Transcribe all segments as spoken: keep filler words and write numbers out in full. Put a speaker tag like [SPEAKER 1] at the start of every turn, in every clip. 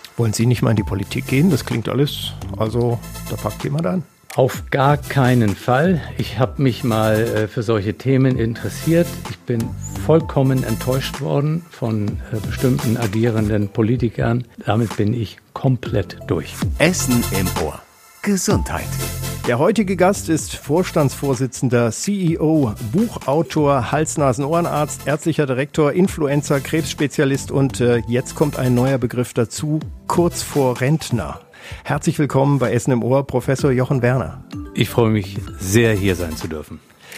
[SPEAKER 1] Wollen Sie nicht mal in die Politik gehen? Das klingt alles, also da packt jemand an.
[SPEAKER 2] Auf gar keinen Fall. Ich habe mich mal äh, für solche Themen interessiert. Ich bin vollkommen enttäuscht worden von äh, bestimmten agierenden Politikern. Damit bin ich komplett durch.
[SPEAKER 3] Essen im Ohr. Gesundheit.
[SPEAKER 1] Der heutige Gast ist Vorstandsvorsitzender, C E O, Buchautor, Hals-Nasen-Ohrenarzt, ärztlicher Direktor, Influencer, Krebsspezialist und äh, jetzt kommt ein neuer Begriff dazu, kurz vor Rentner. Herzlich willkommen bei Essen im Ohr, Professor Jochen Werner.
[SPEAKER 2] Ich freue mich sehr, hier sein zu dürfen.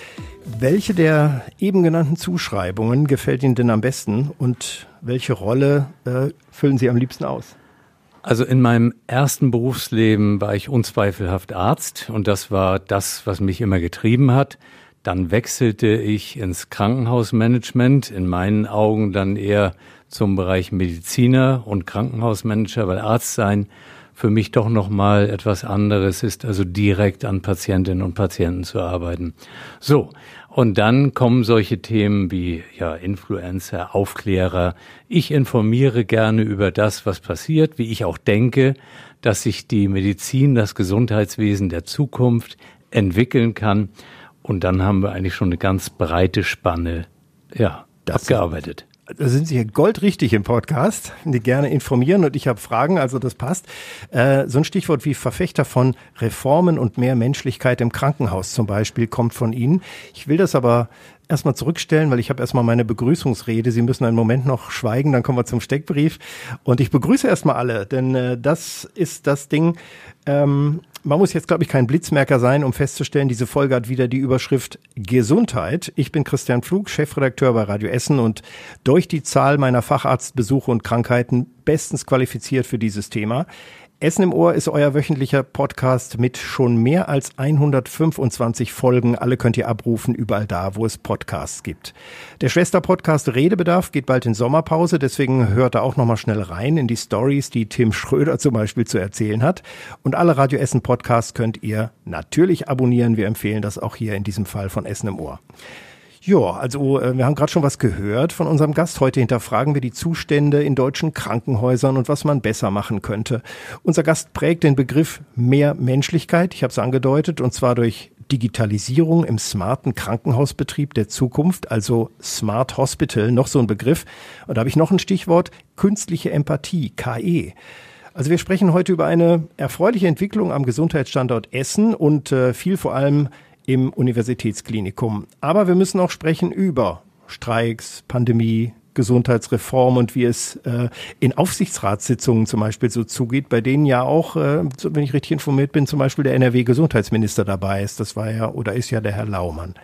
[SPEAKER 1] Welche der eben genannten Zuschreibungen gefällt Ihnen denn am besten und welche Rolle äh, füllen Sie am liebsten aus?
[SPEAKER 2] Also in meinem ersten Berufsleben war ich unzweifelhaft Arzt und das war das, was mich immer getrieben hat. Dann wechselte ich ins Krankenhausmanagement, in meinen Augen dann eher zum Bereich Mediziner und Krankenhausmanager, weil Arzt sein für mich doch nochmal etwas anderes ist, also direkt an Patientinnen und Patienten zu arbeiten. So, und dann kommen solche Themen wie ja Influencer, Aufklärer. Ich informiere gerne über das, was passiert, wie ich auch denke, dass sich die Medizin, das Gesundheitswesen der Zukunft entwickeln kann. Und dann haben wir eigentlich schon eine ganz breite Spanne ja,
[SPEAKER 1] das
[SPEAKER 2] abgearbeitet.
[SPEAKER 1] Da sind Sie hier goldrichtig im Podcast, die gerne informieren und ich habe Fragen, also das passt. Äh, so ein Stichwort wie Verfechter von Reformen und mehr Menschlichkeit im Krankenhaus zum Beispiel kommt von Ihnen. Ich will das aber erstmal zurückstellen, weil ich habe erstmal meine Begrüßungsrede. Sie müssen einen Moment noch schweigen, dann kommen wir zum Steckbrief. Und ich begrüße erstmal alle, denn äh, das ist das Ding. Ähm, man muss jetzt, glaube ich, kein Blitzmerker sein, um festzustellen, diese Folge hat wieder die Überschrift Gesundheit. Ich bin Christian Pflug, Chefredakteur bei Radio Essen und durch die Zahl meiner Facharztbesuche und Krankheiten bestens qualifiziert für dieses Thema. Essen im Ohr ist euer wöchentlicher Podcast mit schon mehr als hundertfünfundzwanzig Folgen. Alle könnt ihr abrufen, überall da, wo es Podcasts gibt. Der Schwester-Podcast Redebedarf geht bald in Sommerpause, deswegen hört da auch nochmal schnell rein in die Stories, die Tim Schröder zum Beispiel zu erzählen hat. Und alle Radio Essen Podcasts könnt ihr natürlich abonnieren. Wir empfehlen das auch hier in diesem Fall von Essen im Ohr. Ja, also äh, wir haben gerade schon was gehört von unserem Gast. Heute hinterfragen wir die Zustände in deutschen Krankenhäusern und was man besser machen könnte. Unser Gast prägt den Begriff mehr Menschlichkeit, ich habe es angedeutet, und zwar durch Digitalisierung im smarten Krankenhausbetrieb der Zukunft, also Smart Hospital, noch so ein Begriff. Und da habe ich noch ein Stichwort, künstliche Empathie, K I. Also wir sprechen heute über eine erfreuliche Entwicklung am Gesundheitsstandort Essen und äh, viel vor allem im Universitätsklinikum. Aber wir müssen auch sprechen über Streiks, Pandemie, Gesundheitsreform und wie es äh, in Aufsichtsratssitzungen zum Beispiel so zugeht, bei denen ja auch, äh, wenn ich richtig informiert bin, zum Beispiel der N R W-Gesundheitsminister dabei ist. Das war ja oder ist ja der Herr Laumann.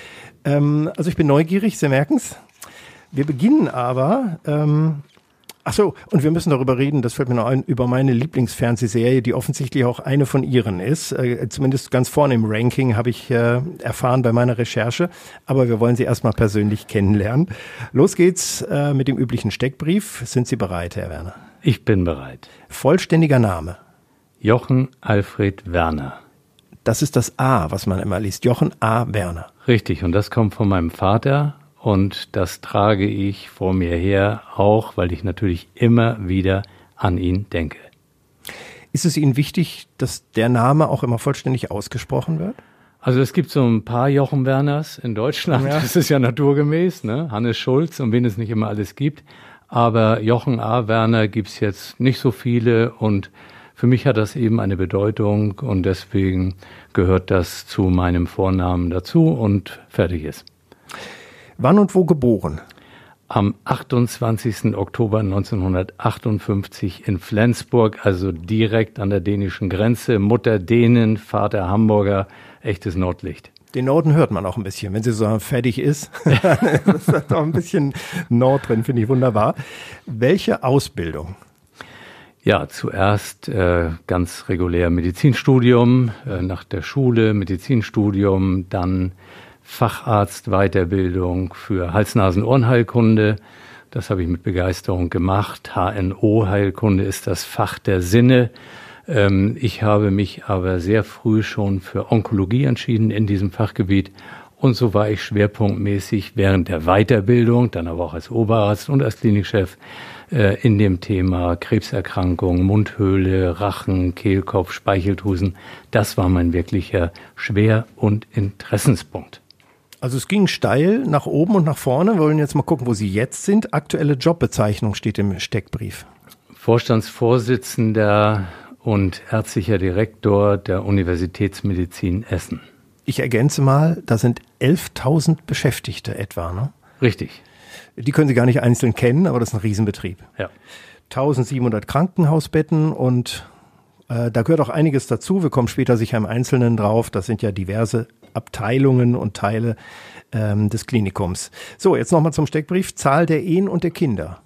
[SPEAKER 1] Ähm, also ich bin neugierig, Sie merken es. Wir beginnen aber... Ähm, Ach so, und wir müssen darüber reden, das fällt mir noch ein, über meine Lieblingsfernsehserie, die offensichtlich auch eine von Ihren ist. Äh, zumindest ganz vorne im Ranking habe ich äh, erfahren bei meiner Recherche. Aber wir wollen Sie erstmal persönlich kennenlernen. Los geht's äh, mit dem üblichen Steckbrief. Sind Sie bereit, Herr Werner?
[SPEAKER 2] Ich bin bereit.
[SPEAKER 1] Vollständiger Name?
[SPEAKER 2] Jochen Alfred Werner.
[SPEAKER 1] Das ist das A, was man immer liest. Jochen A. Werner.
[SPEAKER 2] Richtig, und das kommt von meinem Vater. Und das trage ich vor mir her, auch weil ich natürlich immer wieder an ihn denke.
[SPEAKER 1] Ist es Ihnen wichtig, dass der Name auch immer vollständig ausgesprochen wird?
[SPEAKER 2] Also es gibt so ein paar Jochen Werners in Deutschland, ja. Das ist ja naturgemäß, ne? Hannes Schulz und wen es nicht immer alles gibt. Aber Jochen A. Werner gibt's jetzt nicht so viele und für mich hat das eben eine Bedeutung und deswegen gehört das zu meinem Vornamen dazu und fertig ist.
[SPEAKER 1] Wann und wo geboren?
[SPEAKER 2] Am achtundzwanzigsten Oktober neunzehnhundertachtundfünfzig in Flensburg, also direkt an der dänischen Grenze. Mutter Dänen, Vater Hamburger, echtes Nordlicht.
[SPEAKER 1] Den Norden hört man auch ein bisschen, wenn sie so fertig ist. Das ist auch ein bisschen Nord drin, finde ich wunderbar. Welche Ausbildung?
[SPEAKER 2] Ja, zuerst äh, ganz regulär Medizinstudium, äh, nach der Schule Medizinstudium, dann Facharztweiterbildung für Hals-Nasen-Ohrenheilkunde. Das habe ich mit Begeisterung gemacht. H N O-Heilkunde ist das Fach der Sinne. Ähm, ich habe mich aber sehr früh schon für Onkologie entschieden in diesem Fachgebiet. Und so war ich schwerpunktmäßig während der Weiterbildung, dann aber auch als Oberarzt und als Klinikchef, äh, in dem Thema Krebserkrankung, Mundhöhle, Rachen, Kehlkopf, Speicheldrüsen. Das war mein wirklicher Schwer- und Interessenspunkt.
[SPEAKER 1] Also es ging steil nach oben und nach vorne. Wir wollen jetzt mal gucken, wo Sie jetzt sind. Aktuelle Jobbezeichnung steht im Steckbrief.
[SPEAKER 2] Vorstandsvorsitzender und ärztlicher Direktor der Universitätsmedizin Essen.
[SPEAKER 1] Ich ergänze mal, da sind elftausend Beschäftigte etwa, ne?
[SPEAKER 2] Richtig.
[SPEAKER 1] Die können Sie gar nicht einzeln kennen, aber das ist ein Riesenbetrieb.
[SPEAKER 2] Ja.
[SPEAKER 1] eintausendsiebenhundert Krankenhausbetten und äh, da gehört auch einiges dazu. Wir kommen später sicher im Einzelnen drauf. Das sind ja diverse Abteilungen und Teile ähm, des Klinikums. So, jetzt nochmal zum Steckbrief. Zahl der Ehen und der Kinder.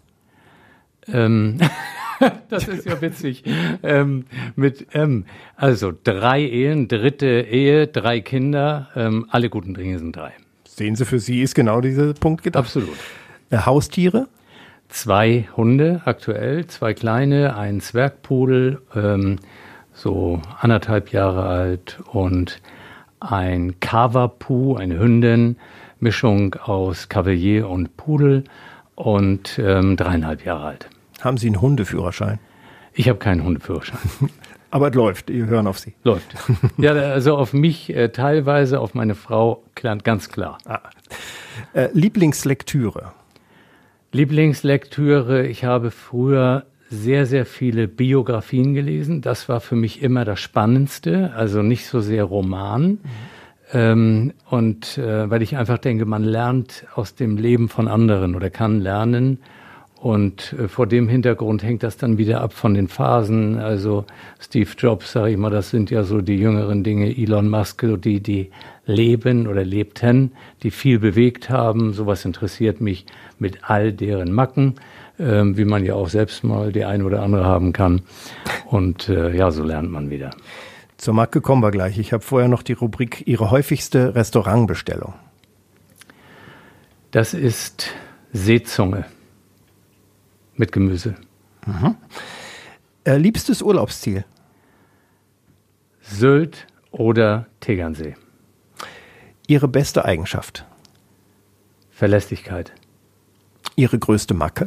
[SPEAKER 2] Ähm, das ist ja witzig. ähm, mit M. Also drei Ehen, dritte Ehe, drei Kinder. Ähm, alle guten Dinge sind drei.
[SPEAKER 1] Sehen Sie, für Sie ist genau dieser Punkt gedacht.
[SPEAKER 2] Absolut.
[SPEAKER 1] Äh, Haustiere?
[SPEAKER 2] Zwei Hunde aktuell, zwei kleine, ein Zwergpudel, ähm, so anderthalb Jahre alt und ein Kavapu, eine Hündin, Mischung aus Cavalier und Pudel und ähm, dreieinhalb Jahre alt.
[SPEAKER 1] Haben Sie einen Hundeführerschein?
[SPEAKER 2] Ich habe keinen Hundeführerschein.
[SPEAKER 1] Aber es läuft, wir hören auf Sie.
[SPEAKER 2] Läuft. Ja, also auf mich äh, teilweise, auf meine Frau klar, ganz klar.
[SPEAKER 1] Ah. Äh, Lieblingslektüre?
[SPEAKER 2] Lieblingslektüre, ich habe früher sehr, sehr viele Biografien gelesen. Das war für mich immer das Spannendste, also nicht so sehr Roman. Mhm. Ähm, und äh, weil ich einfach denke, man lernt aus dem Leben von anderen oder kann lernen. Und äh, vor dem Hintergrund hängt das dann wieder ab von den Phasen. Also Steve Jobs, sage ich mal, das sind ja so die jüngeren Dinge. Elon Musk, die, die leben oder lebten, die viel bewegt haben. Sowas interessiert mich mit all deren Macken, ähm, wie man ja auch selbst mal die eine oder andere haben kann. Und äh, ja, so lernt man wieder.
[SPEAKER 1] Zur Macke kommen wir gleich. Ich habe vorher noch die Rubrik Ihre häufigste Restaurantbestellung.
[SPEAKER 2] Das ist Seezunge. Mit Gemüse.
[SPEAKER 1] Mhm. Äh, liebstes Urlaubsziel?
[SPEAKER 2] Sylt oder Tegernsee.
[SPEAKER 1] Ihre beste Eigenschaft?
[SPEAKER 2] Verlässlichkeit.
[SPEAKER 1] Ihre größte Macke?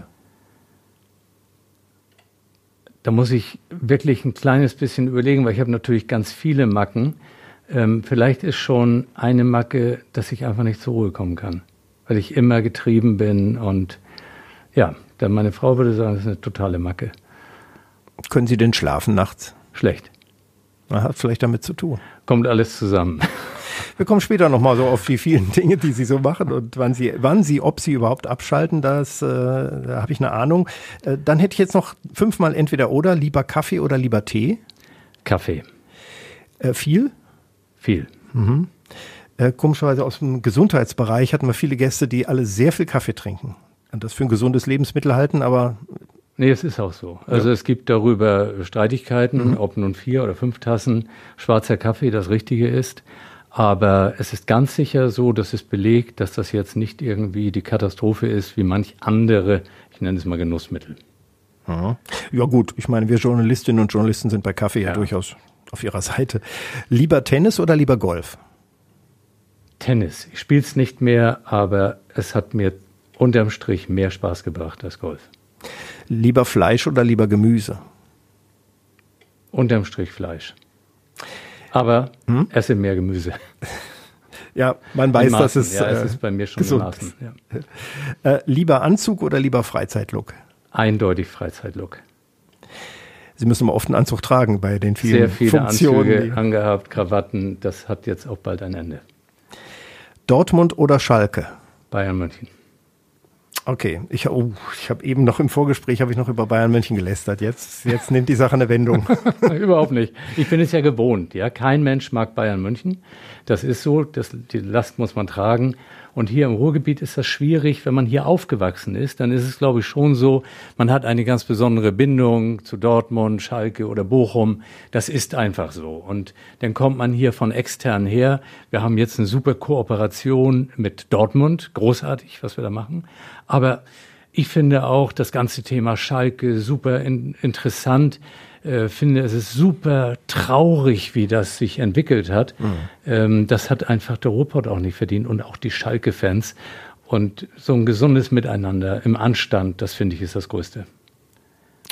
[SPEAKER 2] Da muss ich wirklich ein kleines bisschen überlegen, weil ich habe natürlich ganz viele Macken. Ähm, vielleicht ist schon eine Macke, dass ich einfach nicht zur Ruhe kommen kann, weil ich immer getrieben bin und ja, dann meine Frau würde sagen, das ist eine totale Macke.
[SPEAKER 1] Können Sie denn schlafen nachts?
[SPEAKER 2] Schlecht.
[SPEAKER 1] Das hat vielleicht damit zu tun.
[SPEAKER 2] Kommt alles zusammen.
[SPEAKER 1] Wir kommen später nochmal so auf die vielen Dinge, die Sie so machen und wann Sie, wann Sie, ob Sie überhaupt abschalten, das, äh, da habe ich eine Ahnung. Äh, dann hätte ich jetzt noch fünfmal entweder oder, lieber Kaffee oder lieber Tee?
[SPEAKER 2] Kaffee.
[SPEAKER 1] Äh, viel?
[SPEAKER 2] Viel.
[SPEAKER 1] Mhm. Äh, komischerweise aus dem Gesundheitsbereich hatten wir viele Gäste, die alle sehr viel Kaffee trinken. Und das für ein gesundes Lebensmittel halten, aber...
[SPEAKER 2] Nee, es ist auch so. Also ja. Es gibt darüber Streitigkeiten, mhm. ob nun vier oder fünf Tassen schwarzer Kaffee das Richtige ist. Aber es ist ganz sicher so, dass es belegt, dass das jetzt nicht irgendwie die Katastrophe ist, wie manch andere, ich nenne es mal Genussmittel.
[SPEAKER 1] Mhm. Ja gut, ich meine, wir Journalistinnen und Journalisten sind bei Kaffee ja, ja durchaus auf ihrer Seite. Lieber Tennis oder lieber Golf?
[SPEAKER 2] Tennis. Ich spiele es nicht mehr, aber es hat mir unterm Strich mehr Spaß gebracht als Golf.
[SPEAKER 1] Lieber Fleisch oder lieber Gemüse?
[SPEAKER 2] Unterm Strich Fleisch. Aber hm? esse mehr Gemüse.
[SPEAKER 1] Ja, man weiß,
[SPEAKER 2] Maßen,
[SPEAKER 1] dass es,
[SPEAKER 2] ja, es
[SPEAKER 1] äh,
[SPEAKER 2] ist bei mir schon
[SPEAKER 1] gesund
[SPEAKER 2] Maßen,
[SPEAKER 1] ja. äh, Lieber Anzug oder lieber Freizeitlook?
[SPEAKER 2] Eindeutig Freizeitlook.
[SPEAKER 1] Sie müssen mal oft einen Anzug tragen bei den vielen
[SPEAKER 2] Sehr viele
[SPEAKER 1] Funktionen.
[SPEAKER 2] Anzüge, angehabt, Krawatten. Das hat jetzt auch bald ein Ende.
[SPEAKER 1] Dortmund oder Schalke?
[SPEAKER 2] Bayern München.
[SPEAKER 1] Okay, ich, oh, ich habe eben noch im Vorgespräch habe ich noch über Bayern München gelästert. Jetzt, jetzt nimmt die Sache eine Wendung.
[SPEAKER 2] Überhaupt nicht. Ich bin es ja gewohnt. Ja, kein Mensch mag Bayern München. Das ist so. Das, die Last muss man tragen. Und hier im Ruhrgebiet ist das schwierig, wenn man hier aufgewachsen ist. Dann ist es, glaube ich, schon so. Man hat eine ganz besondere Bindung zu Dortmund, Schalke oder Bochum. Das ist einfach so. Und dann kommt man hier von extern her. Wir haben jetzt eine super Kooperation mit Dortmund. Großartig, was wir da machen. Aber ich finde auch das ganze Thema Schalke super in, interessant. Äh, finde, es ist super traurig, wie das sich entwickelt hat. Mhm. Ähm, das hat einfach der Ruhrpott auch nicht verdient und auch die Schalke-Fans. Und so ein gesundes Miteinander im Anstand, das finde ich ist das Größte.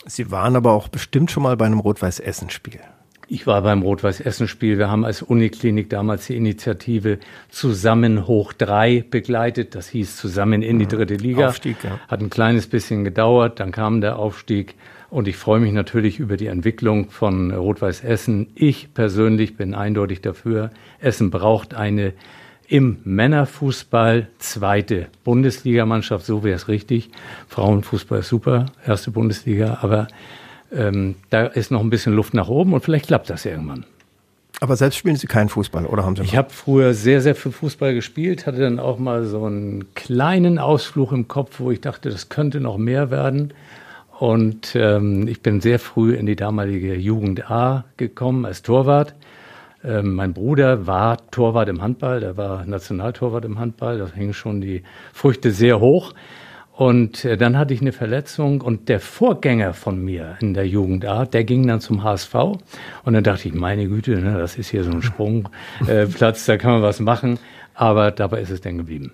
[SPEAKER 1] Sie waren aber auch bestimmt schon mal bei einem Rot-Weiß-Essen-Spiel.
[SPEAKER 2] Ich war beim Rot-Weiß-Essen-Spiel. Wir haben als Uniklinik damals die Initiative Zusammen hoch drei begleitet. Das hieß Zusammen in die dritte Liga.
[SPEAKER 1] Aufstieg, ja.
[SPEAKER 2] Hat ein kleines bisschen gedauert, dann kam der Aufstieg. Und ich freue mich natürlich über die Entwicklung von Rot-Weiß-Essen. Ich persönlich bin eindeutig dafür, Essen braucht eine im Männerfußball zweite Bundesligamannschaft, so wäre es richtig. Frauenfußball ist super, erste Bundesliga, aber ähm, da ist noch ein bisschen Luft nach oben und vielleicht klappt das irgendwann.
[SPEAKER 1] Aber selbst spielen Sie keinen Fußball, oder haben Sie?
[SPEAKER 2] Ich habe früher sehr, sehr viel Fußball gespielt, hatte dann auch mal so einen kleinen Ausflug im Kopf, wo ich dachte, das könnte noch mehr werden. Und ähm, ich bin sehr früh in die damalige Jugend A gekommen als Torwart. Ähm, mein Bruder war Torwart im Handball, der war Nationaltorwart im Handball, da hingen schon die Früchte sehr hoch. Und äh, dann hatte ich eine Verletzung und der Vorgänger von mir in der Jugend A, der ging dann zum H S V. Und dann dachte ich, meine Güte, ne, das ist hier so ein Sprungplatz, äh, da kann man was machen. Aber dabei ist es dann geblieben.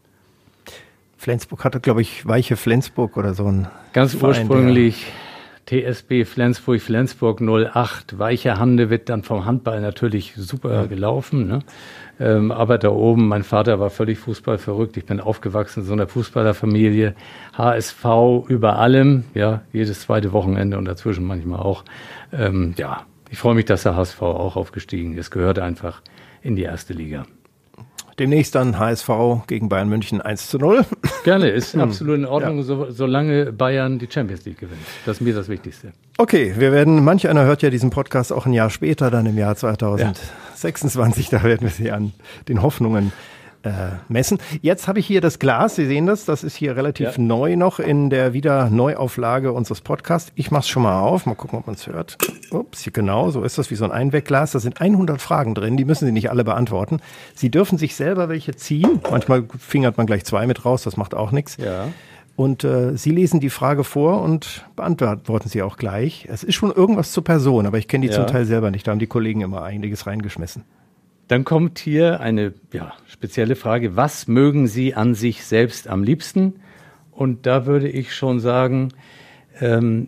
[SPEAKER 1] Flensburg hatte, glaube ich, Weiche Flensburg oder so ein
[SPEAKER 2] Ganz
[SPEAKER 1] Verein,
[SPEAKER 2] ursprünglich T S B Flensburg, Flensburg null acht. Weiche Hande wird dann vom Handball natürlich super ja. gelaufen. Ne? Ähm, aber da oben, mein Vater war völlig fußballverrückt. Ich bin aufgewachsen in so einer Fußballerfamilie. H S V über allem, ja, jedes zweite Wochenende und dazwischen manchmal auch. Ähm, ja, ich freue mich, dass der H S V auch aufgestiegen ist. Gehört einfach in die erste Liga.
[SPEAKER 1] Demnächst dann H S V gegen Bayern München eins zu null.
[SPEAKER 2] Gerne, ist absolut in Ordnung, ja. so, solange Bayern die Champions League gewinnt. Das ist mir das Wichtigste.
[SPEAKER 1] Okay, wir werden, manch einer hört ja diesen Podcast auch ein Jahr später, dann im Jahr zweitausendsechsundzwanzig, ja. Da werden wir sie an den Hoffnungen äh, messen. Jetzt habe ich hier das Glas, Sie sehen das, das ist hier relativ ja. neu noch in der Wieder-Neuauflage unseres Podcasts. Ich mache es schon mal auf, mal gucken, ob man es hört. Ups, hier genau, so ist das, wie so ein Einwegglas. Da sind hundert Fragen drin, die müssen Sie nicht alle beantworten. Sie dürfen sich selber welche ziehen. Manchmal fingert man gleich zwei mit raus, das macht auch nichts.
[SPEAKER 2] Ja.
[SPEAKER 1] Und äh, Sie lesen die Frage vor und beantworten sie auch gleich. Es ist schon irgendwas zur Person, aber ich kenne die ja. zum Teil selber nicht. Da haben die Kollegen immer einiges reingeschmissen.
[SPEAKER 2] Dann kommt hier eine ja, spezielle Frage. Was mögen Sie an sich selbst am liebsten? Und da würde ich schon sagen, ähm,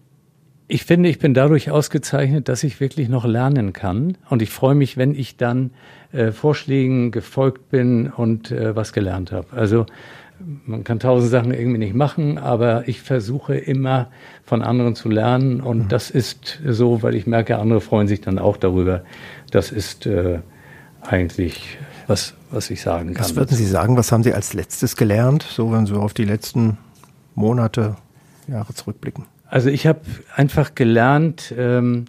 [SPEAKER 2] ich finde, ich bin dadurch ausgezeichnet, dass ich wirklich noch lernen kann. Und ich freue mich, wenn ich dann äh, Vorschlägen gefolgt bin und äh, was gelernt habe. Also man kann tausend Sachen irgendwie nicht machen, aber ich versuche immer von anderen zu lernen. Und mhm. das ist so, weil ich merke, andere freuen sich dann auch darüber. Das ist äh, eigentlich was, was ich sagen kann.
[SPEAKER 1] Was würden Sie sagen, was haben Sie als letztes gelernt, so wenn Sie auf die letzten Monate, Jahre zurückblicken?
[SPEAKER 2] Also ich habe einfach gelernt, ähm,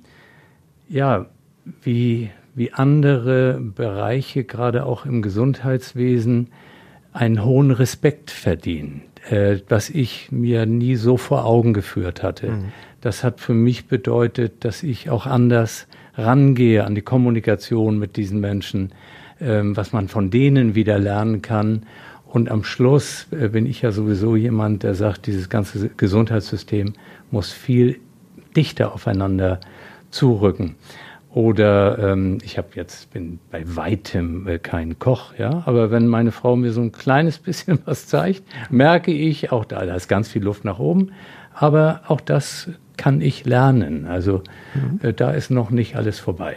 [SPEAKER 2] ja, wie, wie andere Bereiche, gerade auch im Gesundheitswesen, einen hohen Respekt verdienen, äh, was ich mir nie so vor Augen geführt hatte. Mhm. Das hat für mich bedeutet, dass ich auch anders rangehe an die Kommunikation mit diesen Menschen, ähm, was man von denen wieder lernen kann. Und am Schluss äh, bin ich ja sowieso jemand, der sagt, dieses ganze Gesundheitssystem muss viel dichter aufeinander zurücken. Oder ähm, ich habe jetzt bin bei weitem äh, kein Koch, ja, aber wenn meine Frau mir so ein kleines bisschen was zeigt, merke ich, auch da, da ist ganz viel Luft nach oben, aber auch das kann ich lernen. Also mhm. äh, da ist noch nicht alles vorbei.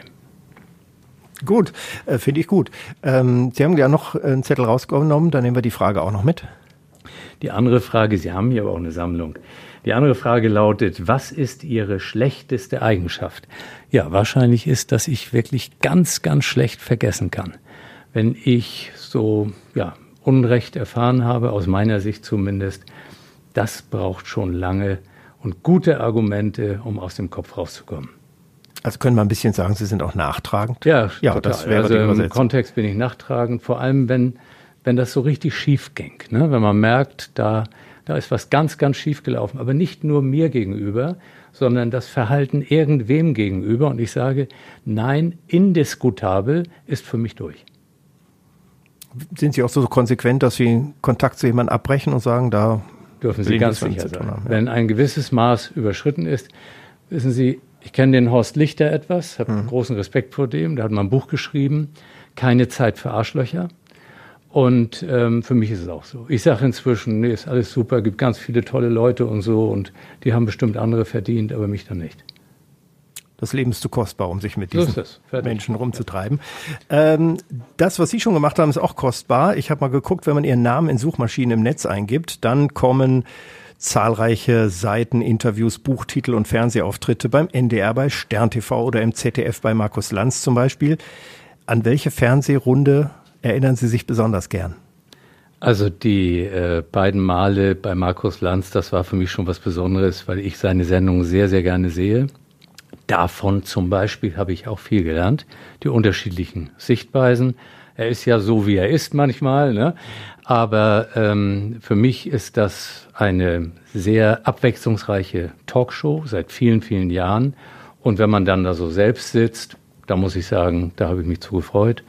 [SPEAKER 1] Gut, äh, finde ich gut. Ähm, Sie haben ja noch einen Zettel rausgenommen, dann nehmen wir die Frage auch noch mit.
[SPEAKER 2] Die andere Frage, Sie haben hier aber auch eine Sammlung. Die andere Frage lautet, was ist Ihre schlechteste Eigenschaft? Ja, wahrscheinlich ist, dass ich wirklich ganz, ganz schlecht vergessen kann. Wenn ich so ja, Unrecht erfahren habe, aus meiner Sicht zumindest, das braucht schon lange und gute Argumente, um aus dem Kopf rauszukommen.
[SPEAKER 1] Also können wir ein bisschen sagen, Sie sind auch nachtragend?
[SPEAKER 2] Ja,
[SPEAKER 1] ja
[SPEAKER 2] total.
[SPEAKER 1] Das wäre
[SPEAKER 2] also im Kontext bin ich nachtragend, vor allem wenn, wenn das so richtig schief ging. Ne? Wenn man merkt, da, da ist was ganz, ganz schief gelaufen, aber nicht nur mir gegenüber, sondern das Verhalten irgendwem gegenüber. Und ich sage, nein, indiskutabel ist für mich durch.
[SPEAKER 1] Sind Sie auch so konsequent, dass Sie Kontakt zu jemandem abbrechen und sagen, da
[SPEAKER 2] dürfen Sie ganz sicher sein. Haben, ja. Wenn ein gewisses Maß überschritten ist, wissen Sie, ich kenne den Horst Lichter etwas, habe hm. großen Respekt vor dem, der hat mal ein Buch geschrieben, Keine Zeit für Arschlöcher. Und ähm, für mich ist es auch so. Ich sage inzwischen, nee, ist alles super, gibt ganz viele tolle Leute und so und die haben bestimmt andere verdient, aber mich dann nicht.
[SPEAKER 1] Das Leben ist zu kostbar, um sich mit diesen
[SPEAKER 2] so
[SPEAKER 1] Menschen rumzutreiben. Ähm, das, was Sie schon gemacht haben, ist auch kostbar. Ich habe mal geguckt, wenn man Ihren Namen in Suchmaschinen im Netz eingibt, dann kommen zahlreiche Seiten, Interviews, Buchtitel und Fernsehauftritte beim N D R, bei Stern T V oder im Z D F bei Markus Lanz zum Beispiel. An welche Fernsehrunde erinnern Sie sich besonders gern?
[SPEAKER 2] Also die äh, beiden Male bei Markus Lanz, das war für mich schon was Besonderes, weil ich seine Sendung sehr, sehr gerne sehe. Davon zum Beispiel habe ich auch viel gelernt, die unterschiedlichen Sichtweisen. Er ist ja so, wie er ist manchmal, ne? Aber ähm, für mich ist das eine sehr abwechslungsreiche Talkshow seit vielen, vielen Jahren. Und wenn man dann da so selbst sitzt, da muss ich sagen, da habe ich mich zu gefreut.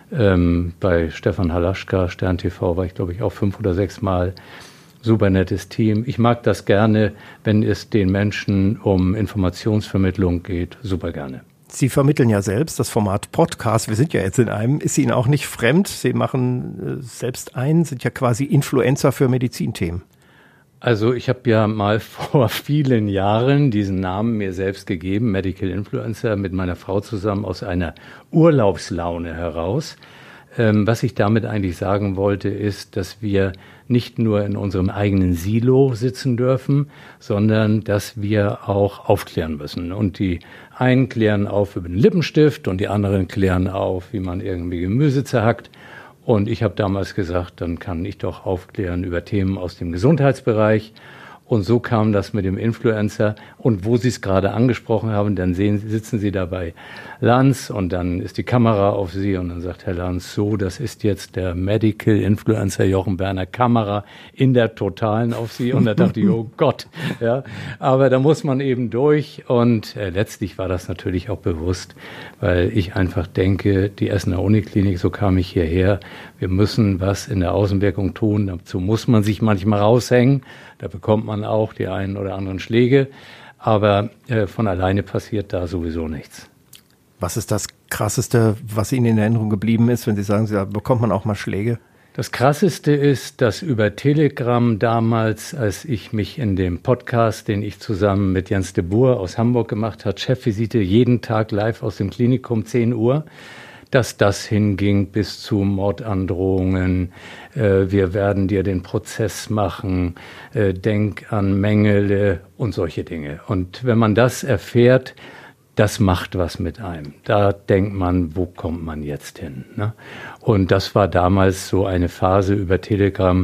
[SPEAKER 2] Ähm, bei Stefan Halaschka, Stern T V, war ich, glaube ich, auch fünf oder sechs Mal. Super nettes Team. Ich mag das gerne, wenn es den Menschen um Informationsvermittlung geht. Super gerne.
[SPEAKER 1] Sie vermitteln ja selbst das Format Podcast. Wir sind ja jetzt in einem. Ist Ihnen auch nicht fremd? Sie machen äh, selbst ein, sind ja quasi Influencer für Medizinthemen.
[SPEAKER 2] Also ich habe ja mal vor vielen Jahren diesen Namen mir selbst gegeben, Medical Influencer, mit meiner Frau zusammen aus einer Urlaubslaune heraus. Ähm, was ich damit eigentlich sagen wollte, ist, dass wir nicht nur in unserem eigenen Silo sitzen dürfen, sondern dass wir auch aufklären müssen. Und die einen klären auf über den Lippenstift und die anderen klären auf, wie man irgendwie Gemüse zerhackt. Und ich habe damals gesagt, dann kann ich doch aufklären über Themen aus dem Gesundheitsbereich. Und so kam das mit dem Influencer. Und wo Sie es gerade angesprochen haben, dann sehen, sitzen Sie da bei Lanz und dann ist die Kamera auf Sie und dann sagt Herr Lanz, so, das ist jetzt der Medical Influencer Jochen Berner, Kamera in der Totalen auf Sie. Und da dachte ich, oh Gott, ja. Aber da muss man eben durch. Und äh, letztlich war das natürlich auch bewusst, weil ich einfach denke, die Essener Uniklinik, so kam ich hierher, wir müssen was in der Außenwirkung tun. Dazu muss man sich manchmal raushängen. Da bekommt man auch die einen oder anderen Schläge, aber äh, von alleine passiert da sowieso nichts.
[SPEAKER 1] Was ist das Krasseste, was Ihnen in Erinnerung geblieben ist, wenn Sie sagen, da bekommt man auch mal Schläge?
[SPEAKER 2] Das Krasseste ist, dass über Telegram damals, als ich mich in dem Podcast, den ich zusammen mit Jens de Boer aus Hamburg gemacht habe, Chefvisite jeden Tag live aus dem Klinikum, zehn Uhr, dass das hinging bis zu Mordandrohungen, äh, wir werden dir den Prozess machen, äh, denk an Mengele und solche Dinge. Und wenn man das erfährt, das macht was mit einem. Da denkt man, wo kommt man jetzt hin? Ne? Und das war damals so eine Phase über Telegram,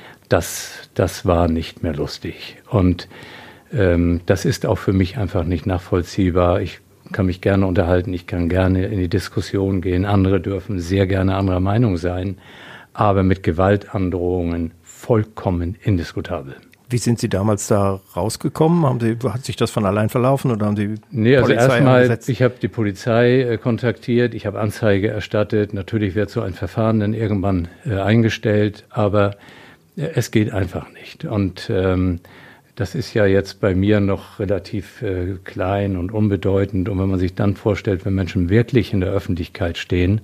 [SPEAKER 2] das, das war nicht mehr lustig. Und ähm, das ist auch für mich einfach nicht nachvollziehbar. Ich kann mich gerne unterhalten, ich kann gerne in die Diskussion gehen. Andere dürfen sehr gerne anderer Meinung sein, aber mit Gewaltandrohungen vollkommen indiskutabel.
[SPEAKER 1] Wie sind Sie damals da rausgekommen? Haben Sie, hat sich das von allein verlaufen oder haben Sie
[SPEAKER 2] nee, also
[SPEAKER 1] Polizei
[SPEAKER 2] erstmal,
[SPEAKER 1] angesetzt?
[SPEAKER 2] Ich habe die Polizei äh, kontaktiert, ich habe Anzeige erstattet. Natürlich wird so ein Verfahren dann irgendwann äh, eingestellt, aber äh, es geht einfach nicht. Und ähm, das ist ja jetzt bei mir noch relativ äh, klein und unbedeutend. Und wenn man sich dann vorstellt, wenn Menschen wirklich in der Öffentlichkeit stehen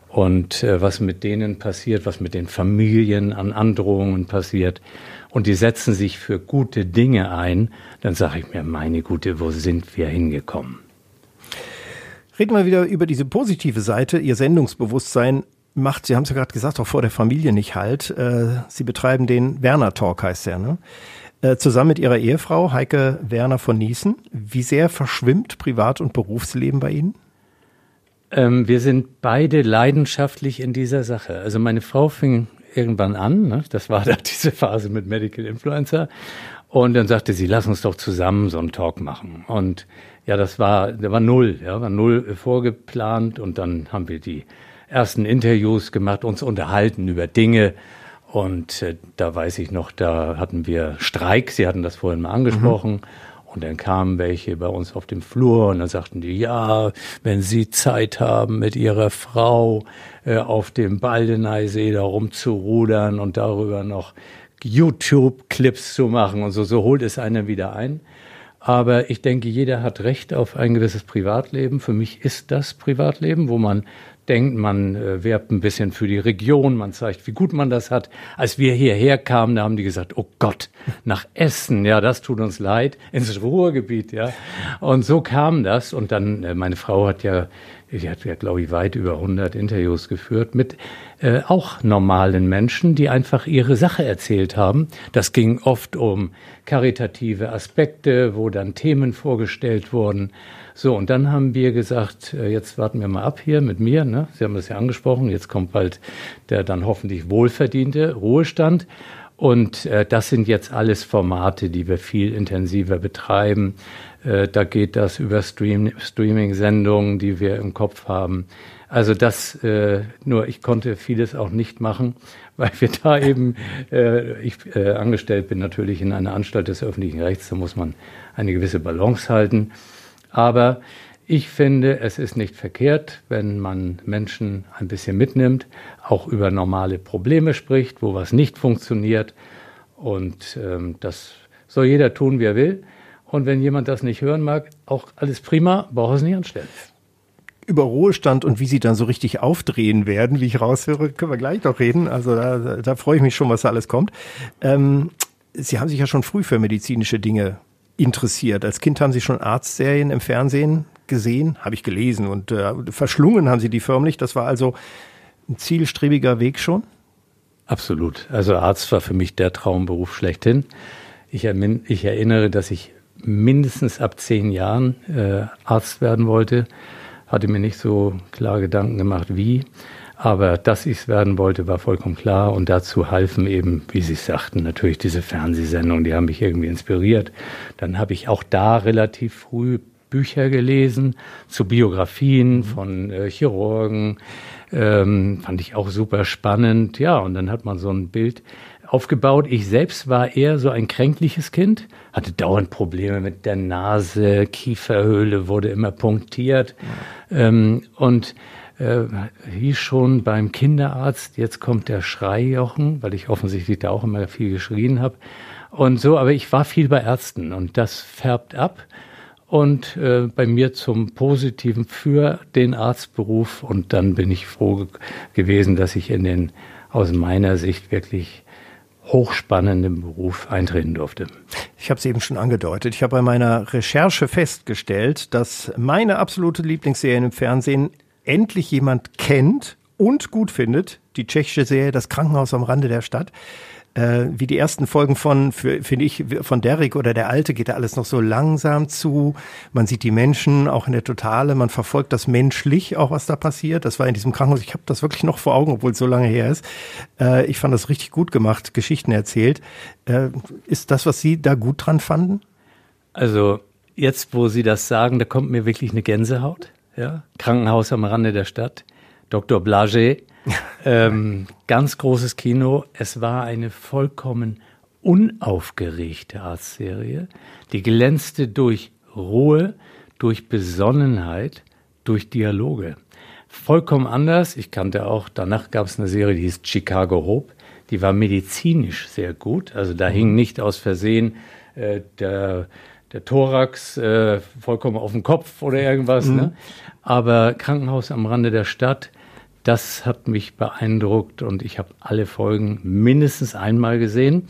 [SPEAKER 2] und äh, was mit denen passiert, was mit den Familien an Androhungen passiert und die setzen sich für gute Dinge ein, dann sage ich mir, meine Güte, wo sind wir hingekommen?
[SPEAKER 1] Reden wir wieder über diese positive Seite. Ihr Sendungsbewusstsein macht, Sie haben es ja gerade gesagt, auch vor der Familie nicht halt. Äh, Sie betreiben den Werner Talk, heißt der, ne? Zusammen mit Ihrer Ehefrau Heike Werner von Nießen. Wie sehr verschwimmt Privat- und Berufsleben bei Ihnen?
[SPEAKER 2] Ähm, wir sind beide leidenschaftlich in dieser Sache. Also meine Frau fing irgendwann an, ne? Das war da diese Phase mit Medical Influencer. Und dann sagte sie, lass uns doch zusammen so einen Talk machen. Und ja, das war, der war null, ja, war null vorgeplant. Und dann haben wir die ersten Interviews gemacht, uns unterhalten über Dinge. Und äh, da weiß ich noch, da hatten wir Streik, Sie hatten das vorhin mal angesprochen. Mhm. Und dann kamen welche bei uns auf dem Flur und dann sagten die, ja, wenn Sie Zeit haben, mit Ihrer Frau äh, auf dem Baldeneysee da rumzurudern und darüber noch YouTube-Clips zu machen und so, so holt es einen wieder ein. Aber ich denke, jeder hat Recht auf ein gewisses Privatleben. Für mich ist das Privatleben, wo man denkt, man äh, werbt ein bisschen für die Region, man zeigt, wie gut man das hat. Als wir hierher kamen, da haben die gesagt, oh Gott, nach Essen, ja, das tut uns leid, ins Ruhrgebiet, ja. Und so kam das. Und dann, äh, meine Frau hat ja, die hat ja, glaube ich, weit über hundert Interviews geführt mit äh, auch normalen Menschen, die einfach ihre Sache erzählt haben. Das ging oft um karitative Aspekte, wo dann Themen vorgestellt wurden. So, und dann haben wir gesagt, äh, jetzt warten wir mal ab hier mit mir, ne? Sie haben das ja angesprochen, jetzt kommt bald der dann hoffentlich wohlverdiente Ruhestand. Und äh, das sind jetzt alles Formate, die wir viel intensiver betreiben. Äh, da geht das über Stream, Streaming-Sendungen, die wir im Kopf haben. Also das, äh, nur ich konnte vieles auch nicht machen, weil wir da eben, äh, ich äh, angestellt bin natürlich in einer Anstalt des öffentlichen Rechts, da muss man eine gewisse Balance halten. Aber ich finde, es ist nicht verkehrt, wenn man Menschen ein bisschen mitnimmt, auch über normale Probleme spricht, wo was nicht funktioniert. Und ähm, das soll jeder tun, wie er will. Und wenn jemand das nicht hören mag, auch alles prima, braucht er es nicht anstellen.
[SPEAKER 1] Über Ruhestand und wie Sie dann so richtig aufdrehen werden, wie ich raushöre, können wir gleich noch reden. Also da, da freue ich mich schon, was da alles kommt. Ähm, Sie haben sich ja schon früh für medizinische Dinge interessiert. Als Kind haben Sie schon Arztserien im Fernsehen gesehen, habe ich gelesen, und äh, verschlungen haben Sie die förmlich. Das war also ein zielstrebiger Weg schon?
[SPEAKER 2] Absolut. Also Arzt war für mich der Traumberuf schlechthin. Ich, ermin- ich erinnere, dass ich mindestens ab zehn Jahren äh, Arzt werden wollte. Hatte mir nicht so klar Gedanken gemacht, wie. Aber dass ich es werden wollte, war vollkommen klar. Und dazu halfen eben, wie Sie sagten, natürlich diese Fernsehsendungen, die haben mich irgendwie inspiriert. Dann habe ich auch da relativ früh Bücher gelesen zu Biografien von äh, Chirurgen. Ähm, fand ich auch super spannend. Ja, und dann hat man so ein Bild aufgebaut. Ich selbst war eher so ein kränkliches Kind, hatte dauernd Probleme mit der Nase, Kieferhöhle wurde immer punktiert. Ja. Ähm, und Äh, hieß schon beim Kinderarzt, jetzt kommt der Schreijochen, weil ich offensichtlich da auch immer viel geschrien habe. Und so, aber ich war viel bei Ärzten und das färbt ab. Und äh, bei mir zum Positiven für den Arztberuf. Und dann bin ich froh ge- gewesen, dass ich in den aus meiner Sicht wirklich hochspannenden Beruf eintreten durfte.
[SPEAKER 1] Ich habe es eben schon angedeutet. Ich habe bei meiner Recherche festgestellt, dass meine absolute Lieblingsserie im Fernsehen endlich jemand kennt und gut findet, die tschechische Serie Das Krankenhaus am Rande der Stadt. Äh, wie die ersten Folgen von, für, finde ich, von Derrick oder Der Alte geht da alles noch so langsam zu. Man sieht die Menschen auch in der Totale, man verfolgt das menschlich auch, was da passiert. Das war in diesem Krankenhaus, ich habe das wirklich noch vor Augen, obwohl es so lange her ist. Äh, ich fand das richtig gut gemacht, Geschichten erzählt. Äh, ist das, was Sie da gut dran fanden?
[SPEAKER 2] Also jetzt, wo Sie das sagen, da kommt mir wirklich eine Gänsehaut. Ja, Krankenhaus am Rande der Stadt, Doktor Blaget, ähm, ganz großes Kino. Es war eine vollkommen unaufgeregte Arztserie, die glänzte durch Ruhe, durch Besonnenheit, durch Dialoge. Vollkommen anders. Ich kannte auch, danach gab es eine Serie, die hieß Chicago Hope, die war medizinisch sehr gut. Also da hing nicht aus Versehen äh, der der Thorax äh, vollkommen auf dem Kopf oder irgendwas. Mhm. Ne? Aber Krankenhaus am Rande der Stadt, das hat mich beeindruckt und ich habe alle Folgen mindestens einmal gesehen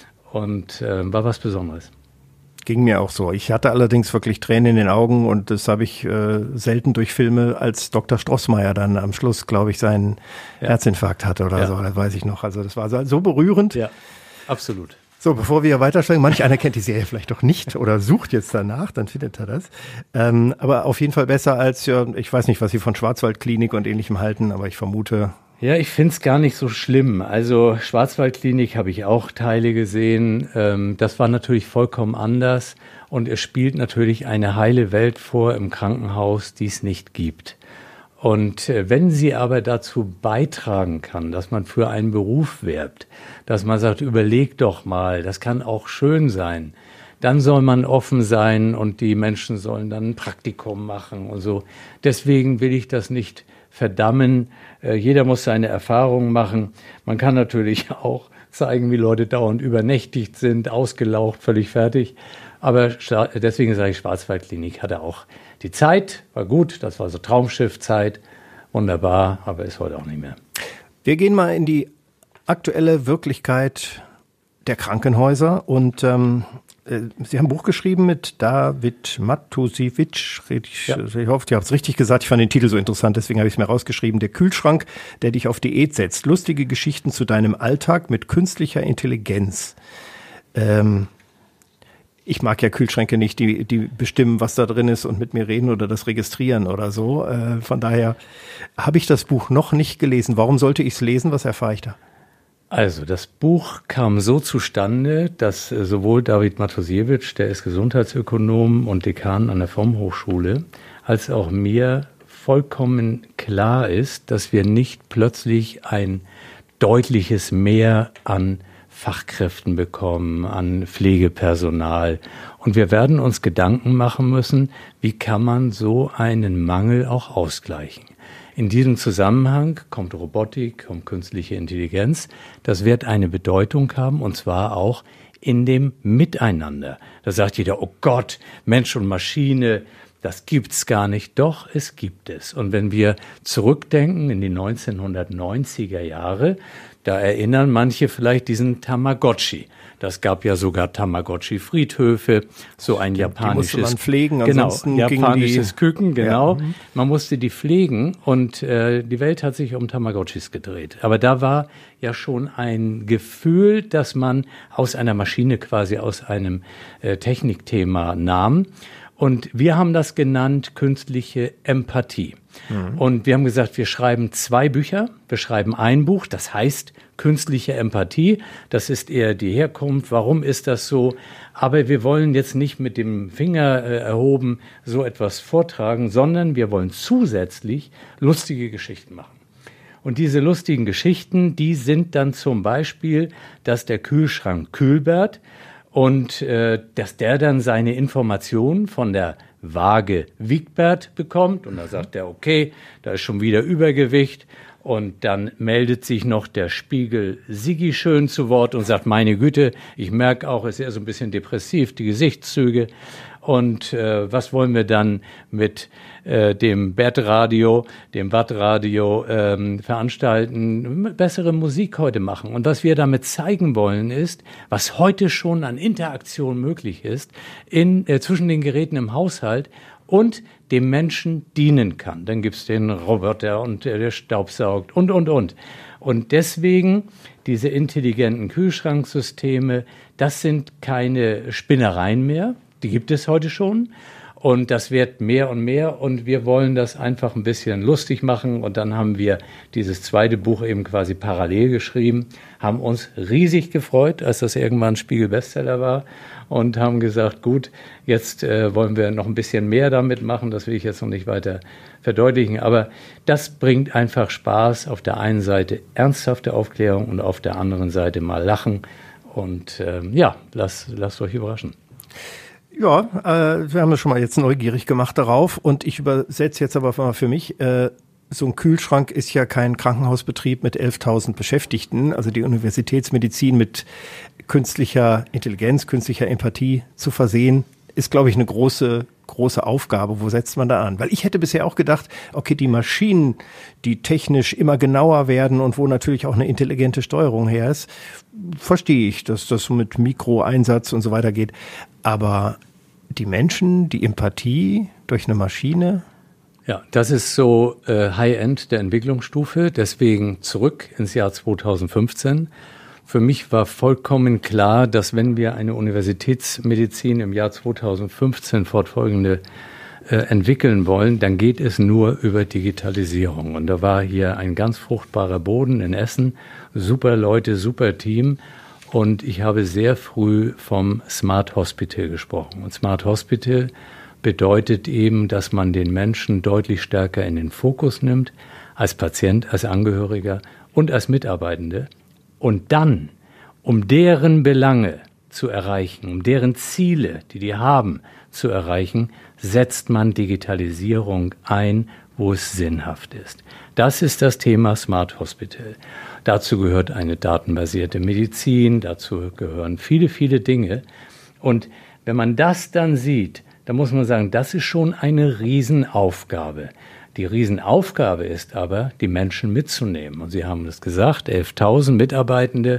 [SPEAKER 2] und äh, war was Besonderes.
[SPEAKER 1] Ging mir auch so. Ich hatte allerdings wirklich Tränen in den Augen und das habe ich äh, selten durch Filme, als Doktor Strossmayer dann am Schluss, glaube ich, seinen ja. Herzinfarkt hatte oder ja. so, das weiß ich noch. Also das war so, so berührend.
[SPEAKER 2] Ja, absolut.
[SPEAKER 1] So, bevor wir weitersteigen, manch einer kennt die Serie vielleicht doch nicht oder sucht jetzt danach, dann findet er das. Ähm, aber auf jeden Fall besser als, ja, ich weiß nicht, was Sie von Schwarzwaldklinik und Ähnlichem halten, aber ich vermute...
[SPEAKER 2] Ja, ich find's gar nicht so schlimm. Also Schwarzwaldklinik habe ich auch Teile gesehen. Ähm, das war natürlich vollkommen anders und es spielt natürlich eine heile Welt vor im Krankenhaus, die es nicht gibt. Und wenn sie aber dazu beitragen kann, dass man für einen Beruf werbt, dass man sagt, überleg doch mal, das kann auch schön sein, dann soll man offen sein und die Menschen sollen dann ein Praktikum machen und so. Deswegen will ich das nicht verdammen. Jeder muss seine Erfahrungen machen. Man kann natürlich auch zeigen, wie Leute dauernd übernächtigt sind, ausgelaucht, völlig fertig. Aber deswegen sage ich, Schwarzwaldklinik hatte auch die Zeit, war gut, das war so Traumschiffzeit, wunderbar, aber ist heute auch nicht mehr.
[SPEAKER 1] Wir gehen mal in die aktuelle Wirklichkeit der Krankenhäuser und ähm, Sie haben ein Buch geschrieben mit David Matusiewicz. Ich, ja. ich hoffe, ich habe es richtig gesagt. Ich fand den Titel so interessant, deswegen habe ich es mir rausgeschrieben. Der Kühlschrank, der dich auf Diät setzt. Lustige Geschichten zu deinem Alltag mit künstlicher Intelligenz. Ähm, ich mag ja Kühlschränke nicht, die, die bestimmen, was da drin ist und mit mir reden oder das registrieren oder so. Äh, von daher habe ich das Buch noch nicht gelesen. Warum sollte ich es lesen? Was erfahre ich da?
[SPEAKER 2] Also das Buch kam so zustande, dass sowohl David Matusiewicz, der ist Gesundheitsökonom und Dekan an der V O M-Hochschule, als auch mir vollkommen klar ist, dass wir nicht plötzlich ein deutliches Mehr an Fachkräften bekommen, an Pflegepersonal. Und wir werden uns Gedanken machen müssen, wie kann man so einen Mangel auch ausgleichen. In diesem Zusammenhang kommt Robotik, kommt künstliche Intelligenz. Das wird eine Bedeutung haben, und zwar auch in dem Miteinander. Da sagt jeder, oh Gott, Mensch und Maschine, das gibt's gar nicht. Doch, es gibt es. Und wenn wir zurückdenken in die neunzehnhundertneunziger Jahre, da erinnern manche vielleicht diesen Tamagotchi. Das gab ja sogar Tamagotchi-Friedhöfe, so ein japanisches,
[SPEAKER 1] die musste man pflegen,
[SPEAKER 2] genau,
[SPEAKER 1] ansonsten
[SPEAKER 2] japanisches
[SPEAKER 1] die,
[SPEAKER 2] Küken, genau.
[SPEAKER 1] Ja.
[SPEAKER 2] Man musste die pflegen und äh, die Welt hat sich um Tamagotchis gedreht. Aber da war ja schon ein Gefühl, dass man aus einer Maschine quasi aus einem äh, Technikthema nahm. Und wir haben das genannt künstliche Empathie. Mhm. Und wir haben gesagt, wir schreiben zwei Bücher. Wir schreiben ein Buch, das heißt künstliche Empathie. Das ist eher die Herkunft. Warum ist das so? Aber wir wollen jetzt nicht mit dem Finger äh, erhoben so etwas vortragen, sondern wir wollen zusätzlich lustige Geschichten machen. Und diese lustigen Geschichten, die sind dann zum Beispiel, dass der Kühlschrank Kühlbert und äh, dass der dann seine Informationen von der Waage Wigbert bekommt. Und da sagt er, okay, da ist schon wieder Übergewicht. Und dann meldet sich noch der Spiegel Siggi schön zu Wort und sagt, meine Güte, ich merke auch, ist er so ein bisschen depressiv, die Gesichtszüge. Und äh, was wollen wir dann mit äh, dem Bettradio, dem Wattradio ähm, veranstalten? Bessere Musik heute machen. Und was wir damit zeigen wollen ist, was heute schon an Interaktion möglich ist in, äh, zwischen den Geräten im Haushalt und dem Menschen dienen kann. Dann gibt's den Roboter und der, der staubsaugt und, und, und. Und deswegen diese intelligenten Kühlschranksysteme, das sind keine Spinnereien mehr. Die gibt es heute schon. Und das wird mehr und mehr. Und wir wollen das einfach ein bisschen lustig machen. Und dann haben wir dieses zweite Buch eben quasi parallel geschrieben, haben uns riesig gefreut, als das irgendwann Spiegel-Bestseller war. Und haben gesagt, gut, jetzt äh, wollen wir noch ein bisschen mehr damit machen. Das will ich jetzt noch nicht weiter verdeutlichen. Aber das bringt einfach Spaß. Auf der einen Seite ernsthafte Aufklärung und auf der anderen Seite mal Lachen. Und äh, ja, lasst, lasst euch überraschen.
[SPEAKER 1] Ja, äh, wir haben das schon mal jetzt neugierig gemacht darauf. Und ich übersetze jetzt aber mal für mich, äh, so ein Kühlschrank ist ja kein Krankenhausbetrieb mit elftausend Beschäftigten. Also die Universitätsmedizin mit künstlicher Intelligenz, künstlicher Empathie zu versehen, ist, glaube ich, eine große, große Aufgabe. Wo setzt man da an? Weil ich hätte bisher auch gedacht, okay, die Maschinen, die technisch immer genauer werden und wo natürlich auch eine intelligente Steuerung her ist, verstehe ich, dass das mit Mikroeinsatz und so weiter geht. Aber die Menschen, die Empathie durch eine Maschine?
[SPEAKER 2] Ja, das ist so äh, High-End der Entwicklungsstufe. Deswegen zurück ins Jahr zweitausendfünfzehn. Für mich war vollkommen klar, dass wenn wir eine Universitätsmedizin im Jahr zweitausendfünfzehn fortfolgende äh, entwickeln wollen, dann geht es nur über Digitalisierung. Und da war hier ein ganz fruchtbarer Boden in Essen, super Leute, super Team. Und ich habe sehr früh vom Smart Hospital gesprochen. Und Smart Hospital bedeutet eben, dass man den Menschen deutlich stärker in den Fokus nimmt, als Patient, als Angehöriger und als Mitarbeitende. Und dann, um deren Belange zu erreichen, um deren Ziele, die die haben, zu erreichen, setzt man Digitalisierung ein, wo es sinnhaft ist. Das ist das Thema Smart Hospital. Dazu gehört eine datenbasierte Medizin, dazu gehören viele, viele Dinge. Und Wenn man das dann sieht, dann muss man sagen, das ist schon eine Riesenaufgabe. Die Riesenaufgabe ist aber, die Menschen mitzunehmen. Und Sie haben das gesagt, elftausend Mitarbeitende.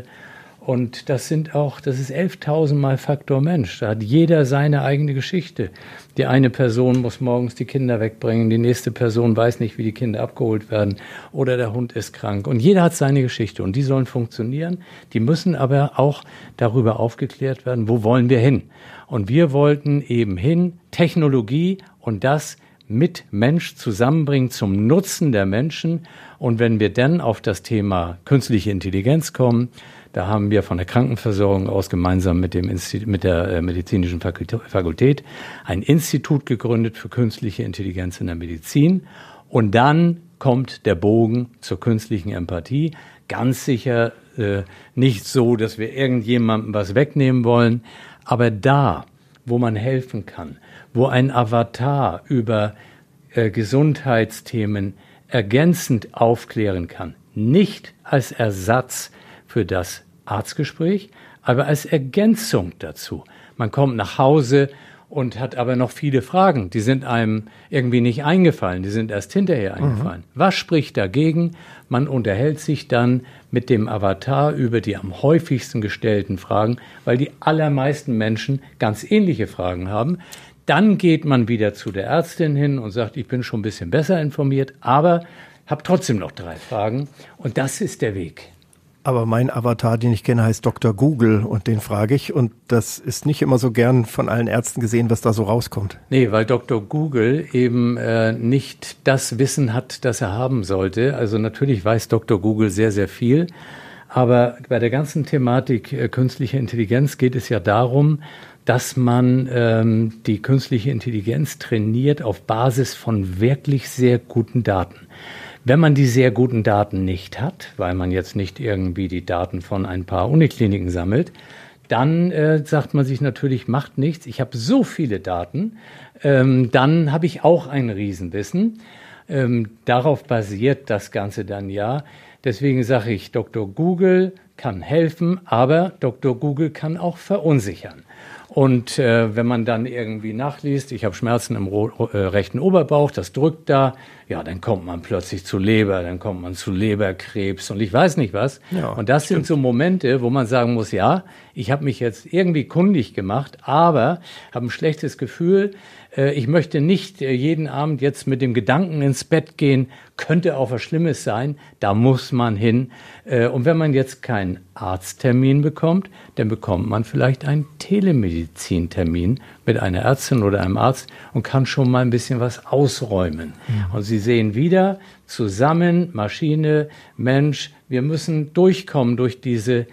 [SPEAKER 2] Und das sind auch, das ist elftausend mal Faktor Mensch. Da hat jeder seine eigene Geschichte. Die eine Person muss morgens die Kinder wegbringen, die nächste Person weiß nicht, wie die Kinder abgeholt werden oder der Hund ist krank. Und jeder hat seine Geschichte und die sollen funktionieren. Die müssen aber auch darüber aufgeklärt werden, wo wollen wir hin? Und wir wollten eben hin, Technologie und das mit Mensch zusammenbringen zum Nutzen der Menschen. Und wenn wir dann auf das Thema künstliche Intelligenz kommen, da haben wir von der Krankenversorgung aus gemeinsam mit dem Institut, mit der äh, medizinischen Fakultät ein Institut gegründet für künstliche Intelligenz in der Medizin. Und dann kommt der Bogen zur künstlichen Empathie. Ganz sicher äh, nicht so, dass wir irgendjemandem was wegnehmen wollen. Aber da, wo man helfen kann, wo ein Avatar über äh, Gesundheitsthemen ergänzend aufklären kann, nicht als Ersatz für das Arztgespräch, aber als Ergänzung dazu. Man kommt nach Hause und hat aber noch viele Fragen. Die sind einem irgendwie nicht eingefallen, die sind erst hinterher eingefallen. Mhm. Was spricht dagegen? Man unterhält sich dann mit dem Avatar über die am häufigsten gestellten Fragen, weil die allermeisten Menschen ganz ähnliche Fragen haben. Dann geht man wieder zu der Ärztin hin und sagt, ich bin schon ein bisschen besser informiert, aber habe trotzdem noch drei Fragen. Und das ist der Weg.
[SPEAKER 1] Aber mein Avatar, den ich kenne, heißt Doktor Google und den frage ich. Und das ist nicht immer so gern von allen Ärzten gesehen, was da so rauskommt.
[SPEAKER 2] Nee, weil Doktor Google eben äh, nicht das Wissen hat, das er haben sollte. Also natürlich weiß Doktor Google sehr, sehr viel. Aber bei der ganzen Thematik äh, künstliche Intelligenz geht es ja darum, dass man ähm, die künstliche Intelligenz trainiert auf Basis von wirklich sehr guten Daten. Wenn man die sehr guten Daten nicht hat, weil man jetzt nicht irgendwie die Daten von ein paar Unikliniken sammelt, dann äh, sagt man sich natürlich, macht nichts. Ich habe so viele Daten, ähm, dann habe ich auch ein Riesenwissen. Ähm, darauf basiert das Ganze dann ja. Deswegen sage ich, Doktor Google kann helfen, aber Doktor Google kann auch verunsichern. Und äh, wenn man dann irgendwie nachliest, ich habe Schmerzen im ro- äh, rechten Oberbauch, das drückt da, ja, dann kommt man plötzlich zu Leber, dann kommt man zu Leberkrebs und ich weiß nicht was. Ja, und das stimmt. Sind so Momente, wo man sagen muss, ja, ich habe mich jetzt irgendwie kundig gemacht, aber habe ein schlechtes Gefühl. Äh, ich möchte nicht äh, jeden Abend jetzt mit dem Gedanken ins Bett gehen, könnte auch was Schlimmes sein, da muss man hin. Äh, und wenn man jetzt keinen Arzttermin bekommt, dann bekommt man vielleicht einen Telemedizintermin mit einer Ärztin oder einem Arzt und kann schon mal ein bisschen was ausräumen. Mhm. Und Sie sehen wieder, zusammen, Maschine, Mensch, wir müssen durchkommen durch diese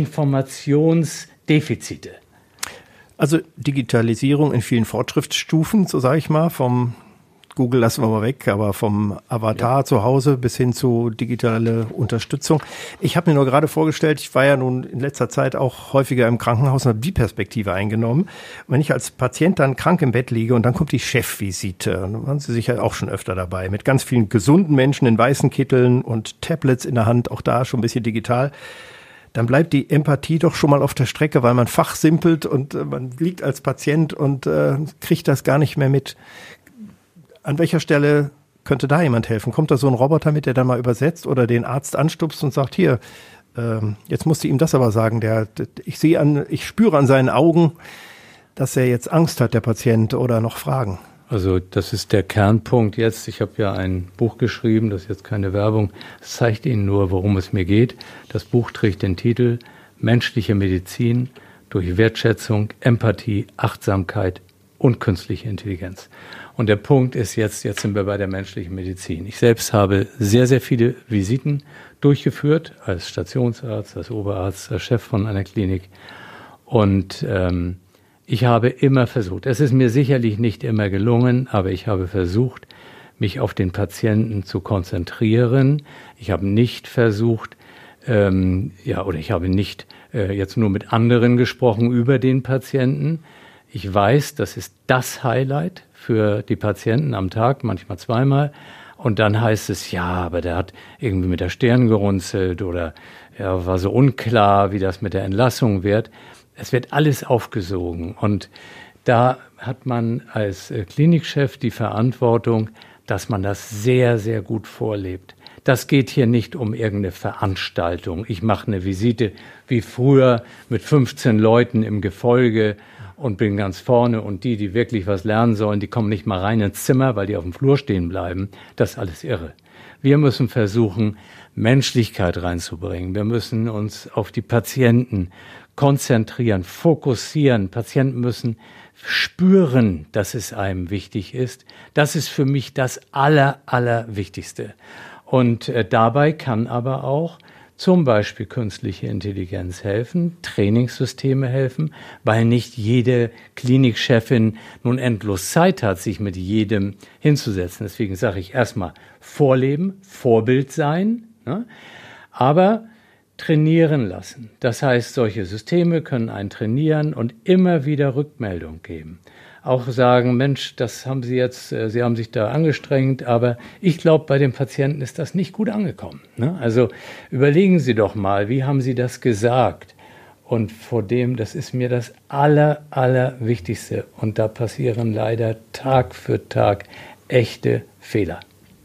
[SPEAKER 2] Informationsdefizite.
[SPEAKER 1] Also Digitalisierung in vielen Fortschrittsstufen, so sage ich mal, vom Google lassen wir mal weg, aber vom Avatar ja. zu Hause bis hin zu digitale Unterstützung. Ich habe mir nur gerade vorgestellt, ich war ja nun in letzter Zeit auch häufiger im Krankenhaus und habe die Perspektive eingenommen. Wenn ich als Patient dann krank im Bett liege und dann kommt die Chefvisite, dann waren Sie sicher auch schon öfter dabei, mit ganz vielen gesunden Menschen in weißen Kitteln und Tablets in der Hand, auch da schon ein bisschen digital. Dann bleibt die Empathie doch schon mal auf der Strecke, weil man fachsimpelt und äh, man liegt als Patient und äh, kriegt das gar nicht mehr mit. An welcher Stelle könnte da jemand helfen? Kommt da so ein Roboter mit, der dann mal übersetzt oder den Arzt anstupst und sagt, hier, ähm, jetzt musst du ihm das aber sagen. Der, ich sehe an, ich spüre an seinen Augen, dass er jetzt Angst hat, der Patient, oder noch Fragen.
[SPEAKER 2] Also das ist der Kernpunkt jetzt. Ich habe ja ein Buch geschrieben, das ist jetzt keine Werbung. Es zeigt Ihnen nur, worum es mir geht. Das Buch trägt den Titel Menschliche Medizin durch Wertschätzung, Empathie, Achtsamkeit und künstliche Intelligenz. Und der Punkt ist jetzt, jetzt sind wir bei der menschlichen Medizin. Ich selbst habe sehr, sehr viele Visiten durchgeführt, als Stationsarzt, als Oberarzt, als Chef von einer Klinik. Und ähm, ich habe immer versucht, es ist mir sicherlich nicht immer gelungen, aber ich habe versucht, mich auf den Patienten zu konzentrieren. Ich habe nicht versucht, ähm, ja, oder ich habe nicht äh, jetzt nur mit anderen gesprochen über den Patienten. Ich weiß, das ist das Highlight für die Patienten am Tag, manchmal zweimal. Und dann heißt es, ja, aber der hat irgendwie mit der Stirn gerunzelt oder ja, war so unklar, wie das mit der Entlassung wird. Es wird alles aufgesogen. Und Da hat man als äh, Klinikchef die Verantwortung, dass man das sehr, sehr gut vorlebt. Das geht hier nicht um irgendeine Veranstaltung. Ich mache eine Visite wie früher mit fünfzehn Leuten im Gefolge und bin ganz vorne. Und die, die wirklich was lernen sollen, die kommen nicht mal rein ins Zimmer, weil die auf dem Flur stehen bleiben. Das ist alles irre. Wir müssen versuchen, Menschlichkeit reinzubringen. Wir müssen uns auf die Patienten konzentrieren, fokussieren. Patienten müssen spüren, dass es einem wichtig ist. Das ist für mich das Aller, Allerwichtigste. Und äh, dabei kann aber auch zum Beispiel künstliche Intelligenz helfen, Trainingssysteme helfen, weil nicht jede Klinikchefin nun endlos Zeit hat, sich mit jedem hinzusetzen. Deswegen sage ich erstmal vorleben, Vorbild sein, ne? Aber trainieren lassen. Das heißt, solche Systeme können einen trainieren und immer wieder Rückmeldung geben. Auch sagen, Mensch, das haben Sie jetzt, Sie haben sich da angestrengt, aber ich glaube, bei den Patienten ist das nicht gut angekommen. Ne? Also überlegen Sie doch mal, wie haben Sie das gesagt? Und vor dem, das ist mir das Aller, Allerwichtigste. Und da passieren leider Tag für Tag echte Fehler.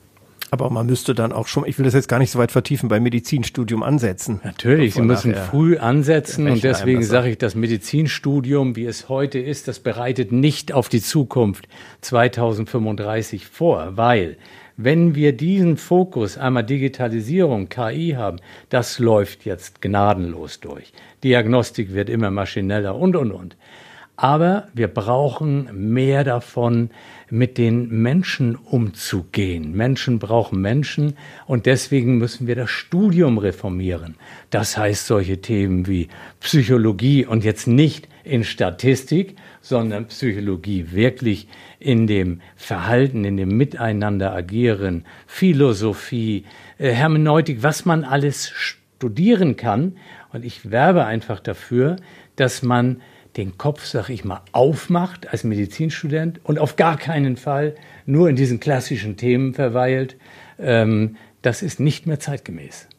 [SPEAKER 1] Aber man müsste dann auch schon, ich will das jetzt gar nicht so weit vertiefen, beim Medizinstudium ansetzen.
[SPEAKER 2] Natürlich, Sie müssen früh ansetzen und deswegen sage ich, das Medizinstudium, wie es heute ist, das bereitet nicht auf die Zukunft zweitausendfünfunddreißig vor, weil wenn wir diesen Fokus, einmal Digitalisierung, K I haben, das läuft jetzt gnadenlos durch. Diagnostik wird immer maschineller und, und, und. Aber wir brauchen mehr davon, mit den Menschen umzugehen. Menschen brauchen Menschen und deswegen müssen wir das Studium reformieren. Das heißt solche Themen wie Psychologie und jetzt nicht in Statistik, sondern Psychologie wirklich in dem Verhalten, in dem Miteinander agieren, Philosophie, äh, Hermeneutik, was man alles studieren kann. Und ich werbe einfach dafür, dass man den Kopf, sag ich mal, aufmacht als Medizinstudent und auf gar keinen Fall nur in diesen klassischen Themen verweilt. Ähm, das ist nicht mehr zeitgemäß.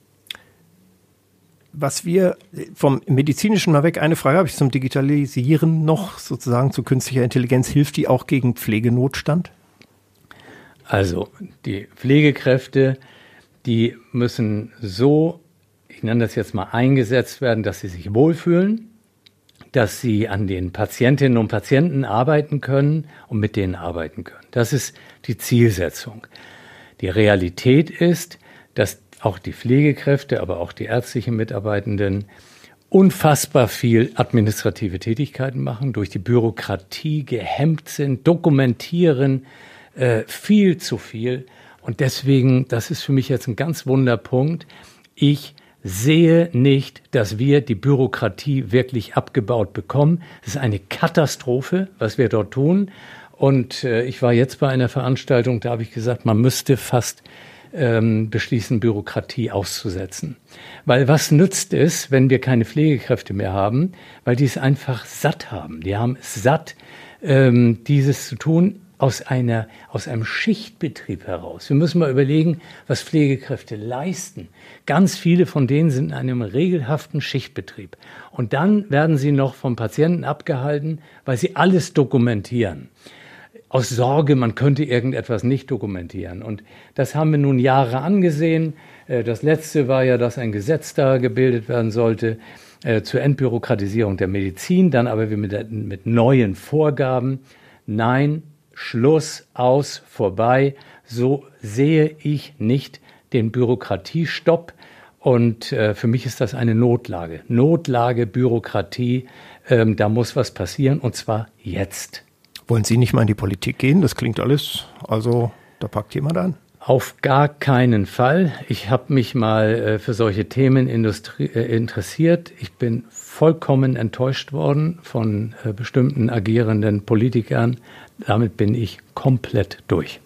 [SPEAKER 1] Was wir vom Medizinischen mal weg, eine Frage habe ich zum Digitalisieren noch, sozusagen zu künstlicher Intelligenz. Hilft die auch gegen Pflegenotstand?
[SPEAKER 2] Also die Pflegekräfte, die müssen so, ich nenne das jetzt mal, eingesetzt werden, dass sie sich wohlfühlen, dass sie an den Patientinnen und Patienten arbeiten können und mit denen arbeiten können. Das ist die Zielsetzung. Die Realität ist, dass auch die Pflegekräfte, aber auch die ärztlichen Mitarbeitenden unfassbar viel administrative Tätigkeiten machen, durch die Bürokratie gehemmt sind, dokumentieren äh, viel zu viel. Und deswegen, das ist für mich jetzt ein ganz Wunderpunkt, ich sehe nicht, dass wir die Bürokratie wirklich abgebaut bekommen. Es ist eine Katastrophe, was wir dort tun. Und äh, ich war jetzt bei einer Veranstaltung, da habe ich gesagt, man müsste fast ähm, beschließen, Bürokratie auszusetzen. Weil was nützt es, wenn wir keine Pflegekräfte mehr haben? Weil die es einfach satt haben. Die haben es satt, ähm, dieses zu tun. Aus einer, aus einem Schichtbetrieb heraus. Wir müssen mal überlegen, was Pflegekräfte leisten. Ganz viele von denen sind in einem regelhaften Schichtbetrieb. Und dann werden sie noch vom Patienten abgehalten, weil sie alles dokumentieren. Aus Sorge, man könnte irgendetwas nicht dokumentieren. Und das haben wir nun Jahre angesehen. Das letzte war ja, dass ein Gesetz da gebildet werden sollte äh, zur Entbürokratisierung der Medizin, dann aber mit, mit neuen Vorgaben. Nein, Schluss, aus, vorbei. So sehe ich nicht den Bürokratiestopp. Und äh, für mich ist das eine Notlage. Notlage, Bürokratie, ähm, da muss was passieren und zwar jetzt.
[SPEAKER 1] Wollen Sie nicht mal in die Politik gehen? Das klingt alles, also da packt jemand an.
[SPEAKER 2] Auf gar keinen Fall. Ich habe mich mal äh, für solche Themen industrie- äh, interessiert. Ich bin vollkommen enttäuscht worden von äh, bestimmten agierenden Politikern. Damit bin ich komplett durch.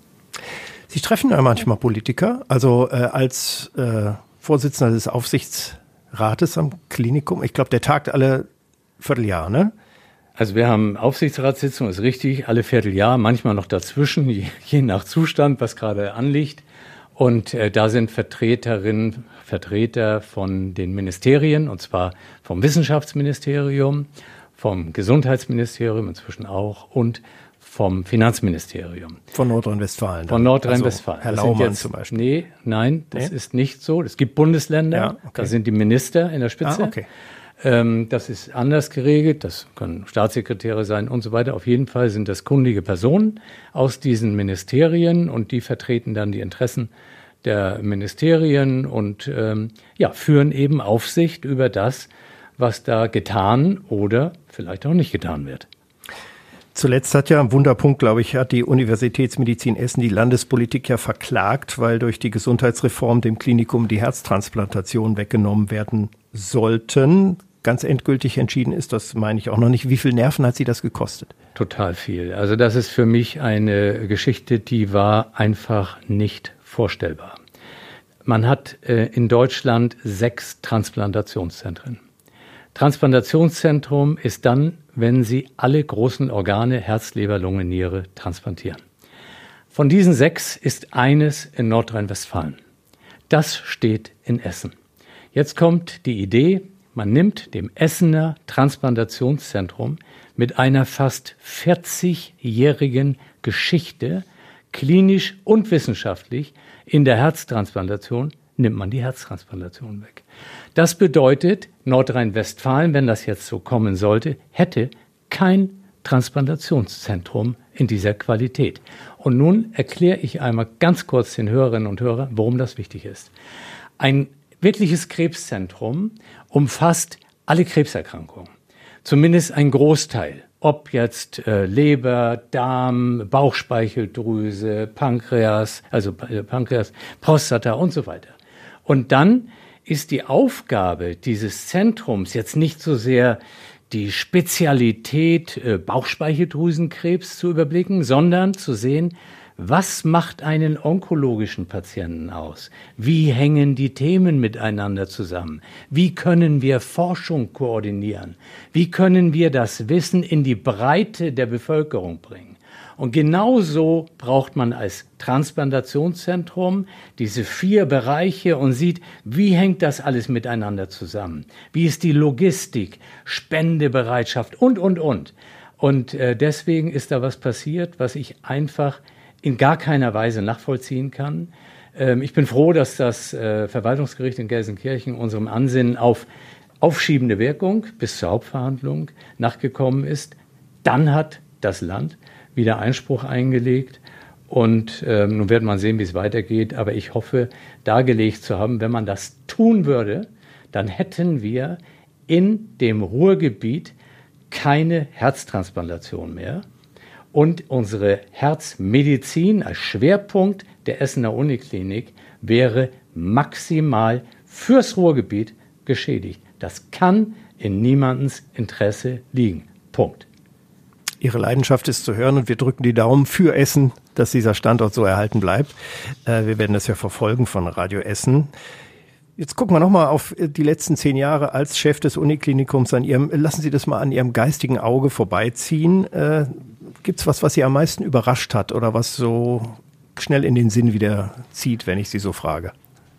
[SPEAKER 1] Sie treffen ja manchmal Politiker, also äh, als äh, Vorsitzender des Aufsichtsrates am Klinikum. Ich glaube, der tagt alle Vierteljahr, ne?
[SPEAKER 2] Also wir haben Aufsichtsratssitzung, ist richtig, alle Vierteljahr, manchmal noch dazwischen, je, je nach Zustand, was gerade anliegt. Und äh, da sind Vertreterinnen, Vertreter von den Ministerien, und zwar vom Wissenschaftsministerium, vom Gesundheitsministerium inzwischen auch und vom Finanzministerium.
[SPEAKER 1] Von Nordrhein-Westfalen.
[SPEAKER 2] Von Nordrhein-Westfalen.
[SPEAKER 1] Also Herr Laumann zum Beispiel.
[SPEAKER 2] Nee, nein, das
[SPEAKER 1] nee? ist
[SPEAKER 2] nicht so. Es gibt Bundesländer,
[SPEAKER 1] ja, okay.
[SPEAKER 2] da sind die Minister in der Spitze.
[SPEAKER 1] Ah, okay.
[SPEAKER 2] ähm, das ist anders geregelt, das können Staatssekretäre sein und so weiter. Auf jeden Fall sind das kundige Personen aus diesen Ministerien und die vertreten dann die Interessen der Ministerien und ähm, ja, führen eben Aufsicht über das, was da getan oder vielleicht auch nicht getan wird.
[SPEAKER 1] Zuletzt hat ja ein Wunderpunkt, glaube ich, hat die Universitätsmedizin Essen die Landespolitik ja verklagt, weil durch die Gesundheitsreform dem Klinikum die Herztransplantation weggenommen werden sollten. Ganz endgültig entschieden ist das, meine ich auch noch nicht. Wie viel Nerven hat Sie das gekostet?
[SPEAKER 2] Total viel. Also das ist für mich eine Geschichte, die war einfach nicht vorstellbar. Man hat äh, in Deutschland sechs Transplantationszentren. Transplantationszentrum ist dann, wenn Sie alle großen Organe, Herz, Leber, Lunge, Niere transplantieren. Von diesen sechs ist eines in Nordrhein-Westfalen. Das steht in Essen. Jetzt kommt die Idee, man nimmt dem Essener Transplantationszentrum mit einer fast vierzigjährigen Geschichte, klinisch und wissenschaftlich, in der Herztransplantation, nimmt man die Herztransplantation weg. Das bedeutet, Nordrhein-Westfalen, wenn das jetzt so kommen sollte, hätte kein Transplantationszentrum in dieser Qualität. Und nun erkläre ich einmal ganz kurz den Hörerinnen und Hörern, warum das wichtig ist. Ein wirkliches Krebszentrum umfasst alle Krebserkrankungen, zumindest ein Großteil. Ob jetzt äh, Leber, Darm, Bauchspeicheldrüse, Pankreas, also äh, Pankreas, Prostata und so weiter. Und dann ist die Aufgabe dieses Zentrums jetzt nicht so sehr die Spezialität äh, Bauchspeicheldrüsenkrebs zu überblicken, sondern zu sehen, was macht einen onkologischen Patienten aus? Wie hängen die Themen miteinander zusammen? Wie können wir Forschung koordinieren? Wie können wir das Wissen in die Breite der Bevölkerung bringen? Und genauso braucht man als Transplantationszentrum diese vier Bereiche und sieht, wie hängt das alles miteinander zusammen? Wie ist die Logistik, Spendebereitschaft und, und, und. Und äh, deswegen ist da was passiert, was ich einfach in gar keiner Weise nachvollziehen kann. Ähm, ich bin froh, dass das äh, Verwaltungsgericht in Gelsenkirchen unserem Ansinnen auf aufschiebende Wirkung bis zur Hauptverhandlung nachgekommen ist. Dann hat das Land wieder Einspruch eingelegt und ähm, nun wird man sehen, wie es weitergeht. Aber ich hoffe, dargelegt zu haben, wenn man das tun würde, dann hätten wir in dem Ruhrgebiet keine Herztransplantation mehr. Und unsere Herzmedizin als Schwerpunkt der Essener Uniklinik wäre maximal fürs Ruhrgebiet geschädigt. Das kann in niemandens Interesse liegen. Punkt.
[SPEAKER 1] Ihre Leidenschaft ist zu hören und wir drücken die Daumen für Essen, dass dieser Standort so erhalten bleibt. Äh, wir werden das ja verfolgen von Radio Essen. Jetzt gucken wir nochmal auf die letzten zehn Jahre als Chef des Uniklinikums an Ihrem, lassen Sie das mal an Ihrem geistigen Auge vorbeiziehen. Äh, gibt's was, was Sie am meisten überrascht hat oder was so schnell in den Sinn wieder zieht, wenn ich Sie so frage?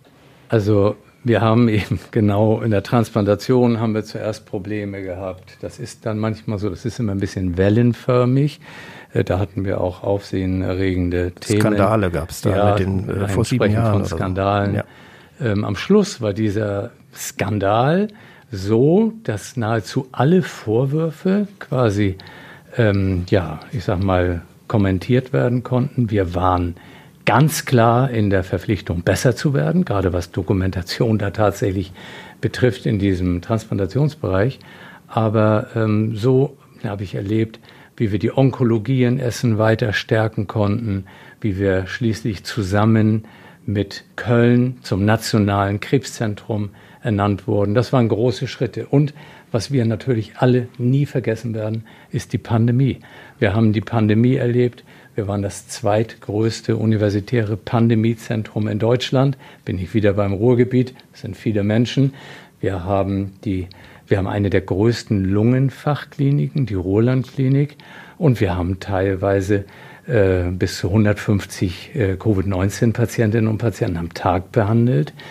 [SPEAKER 2] Also wir haben eben genau in der Transplantation haben wir zuerst Probleme gehabt. Das ist dann manchmal so, das ist immer ein bisschen wellenförmig. Da hatten wir auch aufsehenerregende Themen.
[SPEAKER 1] Skandale gab es da
[SPEAKER 2] ja,
[SPEAKER 1] mit den äh, vor sieben Jahren.
[SPEAKER 2] Von Skandalen.
[SPEAKER 1] So. Ja.
[SPEAKER 2] Ähm, am Schluss war dieser Skandal so, dass nahezu alle Vorwürfe quasi, ähm, ja, ich sag mal, kommentiert werden konnten. Wir waren ganz klar in der Verpflichtung, besser zu werden, gerade was Dokumentation da tatsächlich betrifft in diesem Transplantationsbereich. Aber ähm, so habe ich erlebt, wie wir die Onkologie in Essen weiter stärken konnten, wie wir schließlich zusammen mit Köln zum nationalen Krebszentrum ernannt wurden. Das waren große Schritte. Und was wir natürlich alle nie vergessen werden, ist die Pandemie. Wir haben die Pandemie erlebt. Wir waren das zweitgrößte universitäre Pandemiezentrum in Deutschland. Bin ich wieder beim Ruhrgebiet. Das sind viele Menschen. Wir haben die, wir haben eine der größten Lungenfachkliniken, die Roland-Klinik. Und wir haben teilweise äh, bis zu hundertfünfzig äh, Covid neunzehn Patientinnen und Patienten am Tag behandelt.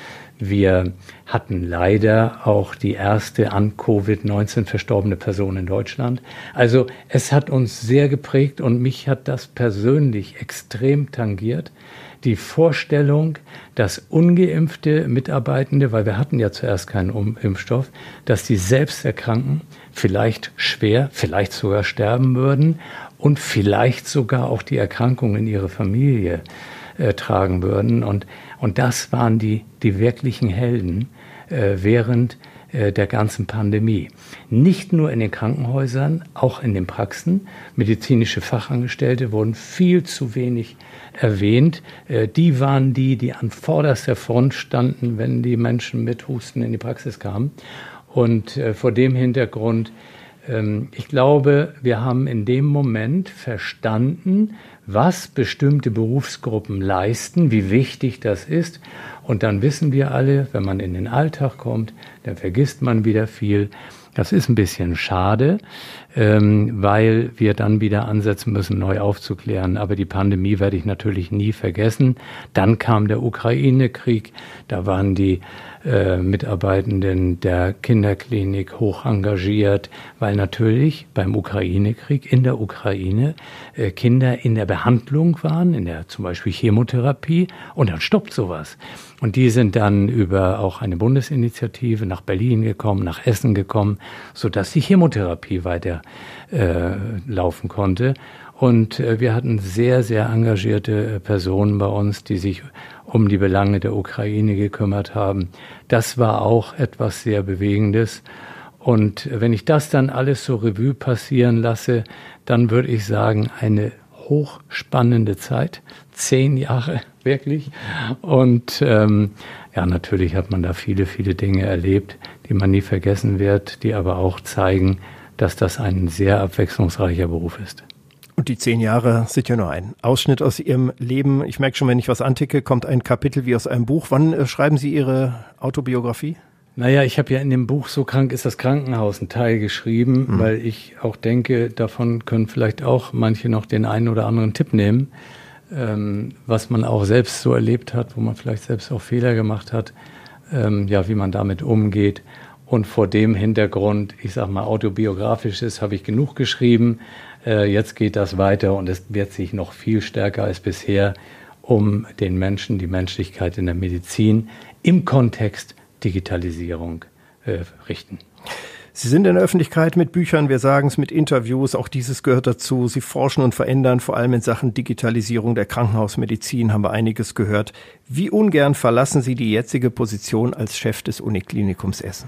[SPEAKER 2] Wir hatten leider auch die erste an Covid neunzehn verstorbene Person in Deutschland. Also es hat uns sehr geprägt und mich hat das persönlich extrem tangiert. Die Vorstellung, dass ungeimpfte Mitarbeitende, weil wir hatten ja zuerst keinen Impfstoff, dass die selbst erkranken, vielleicht schwer, vielleicht sogar sterben würden und vielleicht sogar auch die Erkrankung in ihre Familie äh, tragen würden. Und, und das waren die, die wirklichen Helden äh, während äh, der ganzen Pandemie. Nicht nur in den Krankenhäusern, auch in den Praxen. Medizinische Fachangestellte wurden viel zu wenig erwähnt. Äh, die waren die, die an vorderster Front standen, wenn die Menschen mit Husten in die Praxis kamen. Und äh, vor dem Hintergrund, ähm, ich glaube, wir haben in dem Moment verstanden, was bestimmte Berufsgruppen leisten, wie wichtig das ist. Und dann wissen wir alle, wenn man in den Alltag kommt, dann vergisst man wieder viel. Das ist ein bisschen schade, ähm, weil wir dann wieder ansetzen müssen, neu aufzuklären. Aber die Pandemie werde ich natürlich nie vergessen. Dann kam der Ukraine-Krieg. Da waren die äh, Mitarbeitenden der Kinderklinik hoch engagiert, weil natürlich beim Ukraine-Krieg in der Ukraine äh, Kinder in der Behandlung waren, in der zum Beispiel Chemotherapie. Und dann stoppt sowas. Und die sind dann über auch eine Bundesinitiative nach Berlin gekommen, nach Essen gekommen, sodass die Chemotherapie weiter äh, laufen konnte. Und äh, wir hatten sehr, sehr engagierte Personen bei uns, die sich um die Belange der Ukraine gekümmert haben. Das war auch etwas sehr Bewegendes. Und wenn ich das dann alles so Revue passieren lasse, dann würde ich sagen, eine hochspannende Zeit. Zehn Jahre, wirklich. Und ähm, ja, natürlich hat man da viele, viele Dinge erlebt, die man nie vergessen wird, die aber auch zeigen, dass das ein sehr abwechslungsreicher Beruf ist.
[SPEAKER 1] Und die zehn Jahre sind ja nur ein Ausschnitt aus Ihrem Leben. Ich merke schon, wenn ich was anticke, kommt ein Kapitel wie aus einem Buch. Wann äh, schreiben Sie Ihre Autobiografie?
[SPEAKER 2] Naja, ich habe ja in dem Buch So krank ist das Krankenhaus einen Teil geschrieben, mhm. weil ich auch denke, davon können vielleicht auch manche noch den einen oder anderen Tipp nehmen, ähm, was man auch selbst so erlebt hat, wo man vielleicht selbst auch Fehler gemacht hat, ähm, ja, wie man damit umgeht. Und vor dem Hintergrund, ich sag mal, autobiografisches habe ich genug geschrieben. Äh, jetzt geht das weiter und es wird sich noch viel stärker als bisher um den Menschen, die Menschlichkeit in der Medizin im Kontext Digitalisierung äh, richten.
[SPEAKER 1] Sie sind in der Öffentlichkeit mit Büchern, wir sagen es, mit Interviews, auch dieses gehört dazu. Sie forschen und verändern, vor allem in Sachen Digitalisierung der Krankenhausmedizin haben wir einiges gehört. Wie ungern verlassen Sie die jetzige Position als Chef des Uniklinikums Essen?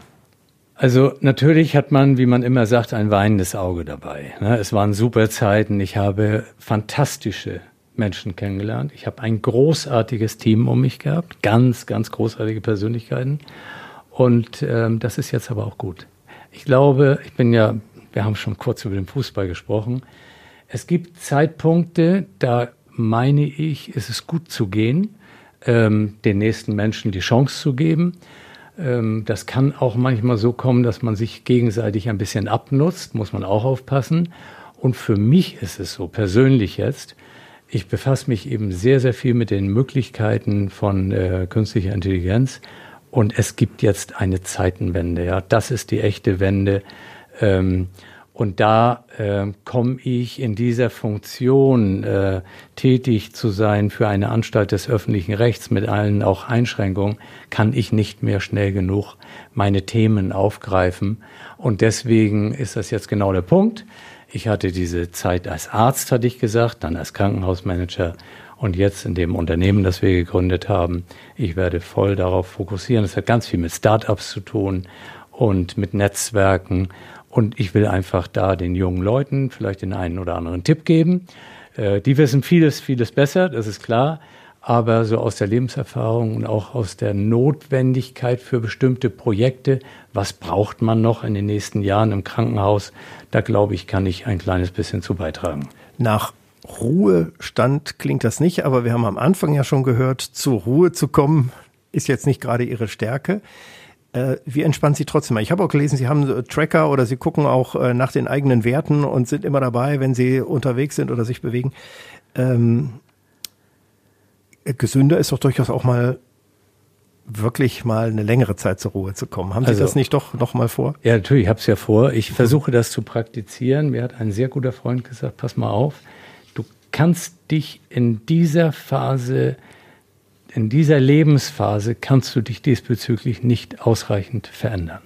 [SPEAKER 2] Also natürlich hat man, wie man immer sagt, ein weinendes Auge dabei. Es waren super Zeiten. Ich habe fantastische Menschen kennengelernt. Ich habe ein großartiges Team um mich gehabt. Ganz, ganz großartige Persönlichkeiten. Und ähm, das ist jetzt aber auch gut. Ich glaube, ich bin ja, wir haben schon kurz über den Fußball gesprochen. Es gibt Zeitpunkte, da meine ich, ist es gut zu gehen, ähm, den nächsten Menschen die Chance zu geben. Das kann auch manchmal so kommen, dass man sich gegenseitig ein bisschen abnutzt, muss man auch aufpassen. Und für mich ist es so, persönlich jetzt, ich befasse mich eben sehr, sehr viel mit den Möglichkeiten von äh, künstlicher Intelligenz. Und es gibt jetzt eine Zeitenwende, ja, das ist die echte Wende. Ähm, Und da äh, komme ich in dieser Funktion, äh, tätig zu sein für eine Anstalt des öffentlichen Rechts mit allen auch Einschränkungen, kann ich nicht mehr schnell genug meine Themen aufgreifen. Und deswegen ist das jetzt genau der Punkt. Ich hatte diese Zeit als Arzt, hatte ich gesagt, dann als Krankenhausmanager und jetzt in dem Unternehmen, das wir gegründet haben. Ich werde voll darauf fokussieren. Es hat ganz viel mit Start-ups zu tun und mit Netzwerken. Und ich will einfach da den jungen Leuten vielleicht den einen oder anderen Tipp geben. Äh, die wissen vieles, vieles besser, das ist klar. Aber so aus der Lebenserfahrung und auch aus der Notwendigkeit für bestimmte Projekte, was braucht man noch in den nächsten Jahren im Krankenhaus, da glaube ich, kann ich ein kleines bisschen zu beitragen.
[SPEAKER 1] Nach Ruhestand klingt das nicht, aber wir haben am Anfang ja schon gehört, zur Ruhe zu kommen, ist jetzt nicht gerade Ihre Stärke. Wie entspannen Sie trotzdem? Ich habe auch gelesen, Sie haben Tracker oder Sie gucken auch nach den eigenen Werten und sind immer dabei, wenn Sie unterwegs sind oder sich bewegen. Ähm, gesünder ist doch durchaus auch mal wirklich mal eine längere Zeit zur Ruhe zu kommen. Haben Sie
[SPEAKER 2] Also,
[SPEAKER 1] das nicht doch noch mal vor?
[SPEAKER 2] Ja, natürlich, ich habe es ja vor. Ich versuche das zu praktizieren. Mir hat ein sehr guter Freund gesagt, pass mal auf, du kannst dich in dieser Phase, in dieser Lebensphase, kannst du dich diesbezüglich nicht ausreichend verändern.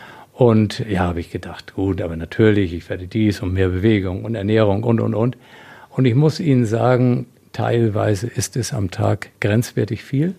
[SPEAKER 2] Und ja, habe ich gedacht, gut, aber natürlich, ich werde dies und mehr Bewegung und Ernährung und, und, und. Und ich muss Ihnen sagen, teilweise ist es am Tag grenzwertig viel.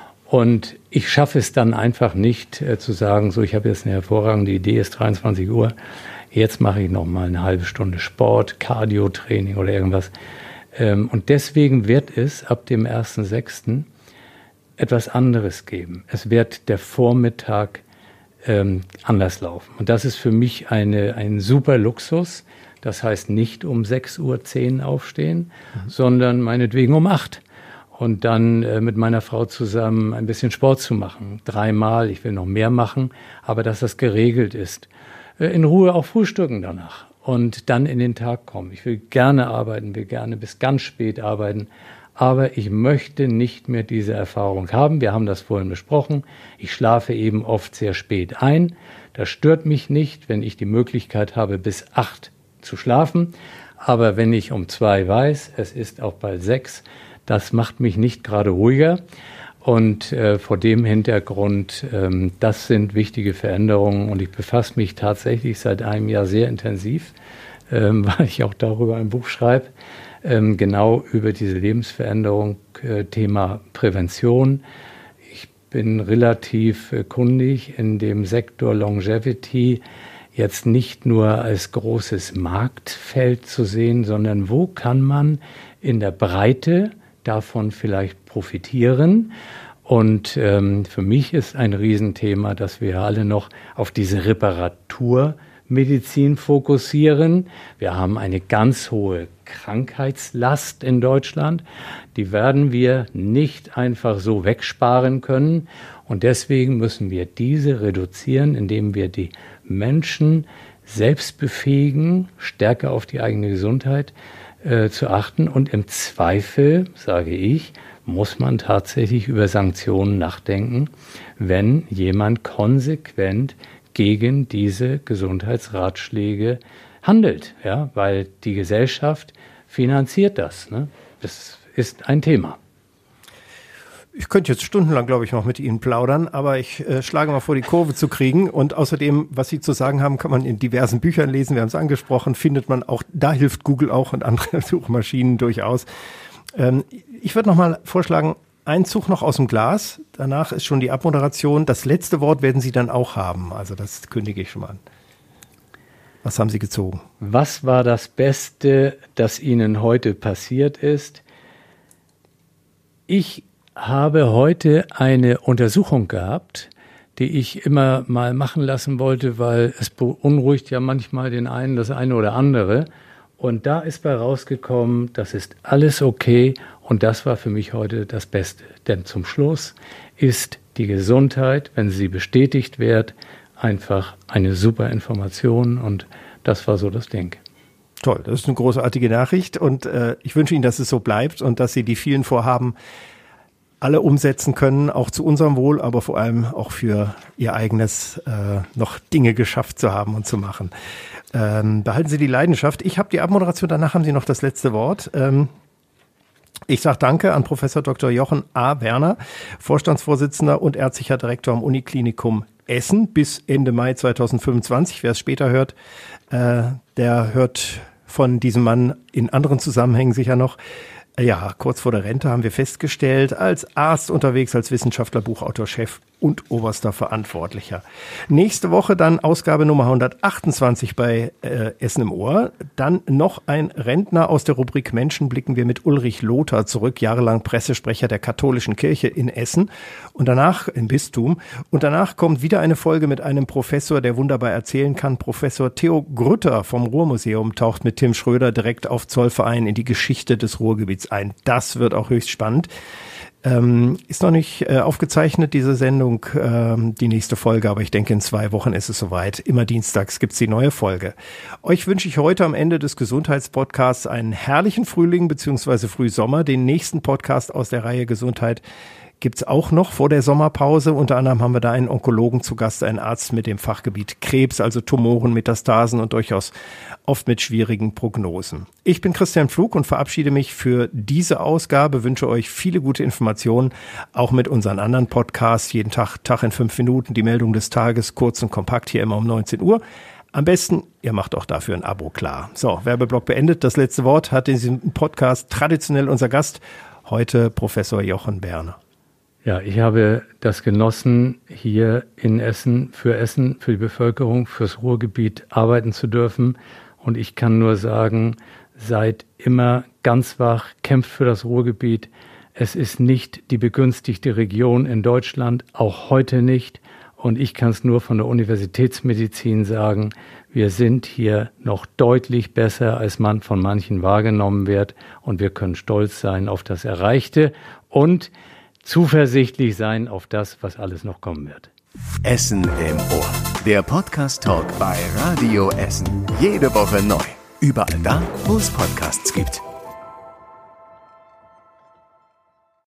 [SPEAKER 2] Und ich schaffe es dann einfach nicht äh, zu sagen, so, ich habe jetzt eine hervorragende Idee, es ist dreiundzwanzig Uhr, jetzt mache ich noch mal eine halbe Stunde Sport, Cardio-Training oder irgendwas. Ähm, und deswegen wird es ab dem ersten sechsten etwas anderes geben. Es wird der Vormittag ähm, anders laufen. Und das ist für mich eine, ein super Luxus. Das heißt nicht um sechs Uhr zehn aufstehen, mhm. sondern meinetwegen um acht. Und dann äh, mit meiner Frau zusammen ein bisschen Sport zu machen. Dreimal, ich will noch mehr machen, aber dass das geregelt ist. Äh, in Ruhe auch frühstücken danach und dann in den Tag kommen. Ich will gerne arbeiten, will gerne bis ganz spät arbeiten, aber ich möchte nicht mehr diese Erfahrung haben. Wir haben das vorhin besprochen. Ich schlafe eben oft sehr spät ein. Das stört mich nicht, wenn ich die Möglichkeit habe, bis acht zu schlafen. Aber wenn ich um zwei weiß, es ist auch bald sechs, das macht mich nicht gerade ruhiger. Und äh, vor dem Hintergrund, ähm, das sind wichtige Veränderungen. Und ich befasse mich tatsächlich seit einem Jahr sehr intensiv, ähm, weil ich auch darüber ein Buch schreibe, ähm, genau über diese Lebensveränderung, äh, Thema Prävention. Ich bin relativ äh, kundig in dem Sektor Longevity, jetzt nicht nur als großes Marktfeld zu sehen, sondern wo kann man in der Breite davon vielleicht profitieren. Und ähm, für mich ist ein Riesenthema, dass wir alle noch auf diese Reparaturmedizin fokussieren. Wir haben eine ganz hohe Krankheitslast in Deutschland. Die werden wir nicht einfach so wegsparen können. Und deswegen müssen wir diese reduzieren, indem wir die Menschen selbst befähigen, stärker auf die eigene Gesundheit Äh, zu achten. Und im Zweifel, sage ich, muss man tatsächlich über Sanktionen nachdenken, wenn jemand konsequent gegen diese Gesundheitsratschläge handelt. Ja, weil die Gesellschaft finanziert das. Ne? Das ist ein Thema.
[SPEAKER 1] Ich könnte jetzt stundenlang, glaube ich, noch mit Ihnen plaudern, aber ich äh, schlage mal vor, die Kurve zu kriegen. Und außerdem, was Sie zu sagen haben, kann man in diversen Büchern lesen. Wir haben es angesprochen, findet man auch, da hilft Google auch und andere Suchmaschinen durchaus. Ähm, ich würde noch mal vorschlagen, ein Zug noch aus dem Glas. Danach ist schon die Abmoderation. Das letzte Wort werden Sie dann auch haben. Also das kündige ich schon mal an. Was haben Sie gezogen?
[SPEAKER 2] Was war das Beste, das Ihnen heute passiert ist? Ich habe heute eine Untersuchung gehabt, die ich immer mal machen lassen wollte, weil es beunruhigt ja manchmal den einen das eine oder andere. Und da ist bei rausgekommen, das ist alles okay und das war für mich heute das Beste. Denn zum Schluss ist die Gesundheit, wenn sie bestätigt wird, einfach eine super Information und das war so das Ding.
[SPEAKER 1] Toll, das ist eine großartige Nachricht und äh, ich wünsche Ihnen, dass es so bleibt und dass Sie die vielen Vorhaben alle umsetzen können, auch zu unserem Wohl, aber vor allem auch für Ihr eigenes äh, noch Dinge geschafft zu haben und zu machen. Ähm, behalten Sie die Leidenschaft. Ich habe die Abmoderation, danach haben Sie noch das letzte Wort. Ähm, ich sage Danke an Professor Doktor Jochen A. Werner, Vorstandsvorsitzender und ärztlicher Direktor am Uniklinikum Essen bis Ende Mai zweitausendfünfundzwanzig. Wer es später hört, äh, der hört von diesem Mann in anderen Zusammenhängen sicher noch. Ja, kurz vor der Rente haben wir festgestellt, als Arzt unterwegs, als Wissenschaftler, Buchautor, Chef und oberster Verantwortlicher. Nächste Woche dann Ausgabe Nummer hundertachtundzwanzig bei äh, Essen im Ohr. Dann noch ein Rentner aus der Rubrik Menschen blicken wir mit Ulrich Lothar zurück, jahrelang Pressesprecher der katholischen Kirche in Essen und danach im Bistum. Und danach kommt wieder eine Folge mit einem Professor, der wunderbar erzählen kann. Professor Theo Grütter vom Ruhrmuseum taucht mit Tim Schröder direkt auf Zollverein in die Geschichte des Ruhrgebiets ein. Das wird auch höchst spannend. Ähm, ist noch nicht äh, aufgezeichnet, diese Sendung, ähm, die nächste Folge, aber ich denke, in zwei Wochen ist es soweit. Immer dienstags gibt's die neue Folge. Euch wünsche ich heute am Ende des Gesundheitspodcasts einen herrlichen Frühling bzw. Frühsommer. Den nächsten Podcast aus der Reihe Gesundheit gibt's auch noch vor der Sommerpause. Unter anderem haben wir da einen Onkologen zu Gast, einen Arzt mit dem Fachgebiet Krebs, also Tumoren, Metastasen und durchaus oft mit schwierigen Prognosen. Ich bin Christian Pflug und verabschiede mich für diese Ausgabe, wünsche euch viele gute Informationen, auch mit unseren anderen Podcasts, jeden Tag, Tag in fünf Minuten, die Meldung des Tages, kurz und kompakt, hier immer um neunzehn Uhr. Am besten, ihr macht auch dafür ein Abo klar. So, Werbeblock beendet. Das letzte Wort hat in diesem Podcast traditionell unser Gast, heute Professor Jochen Berner.
[SPEAKER 2] Ja, ich habe das genossen, hier in Essen, für Essen, für die Bevölkerung, fürs Ruhrgebiet arbeiten zu dürfen. Und ich kann nur sagen, seid immer ganz wach, kämpft für das Ruhrgebiet. Es ist nicht die begünstigte Region in Deutschland, auch heute nicht. Und ich kann es nur von der Universitätsmedizin sagen, wir sind hier noch deutlich besser, als man von manchen wahrgenommen wird. Und wir können stolz sein auf das Erreichte und zuversichtlich sein auf das, was alles noch kommen wird.
[SPEAKER 3] Essen im Ohr. Der Podcast-Talk bei Radio Essen. Jede Woche neu. Überall da, wo es Podcasts gibt.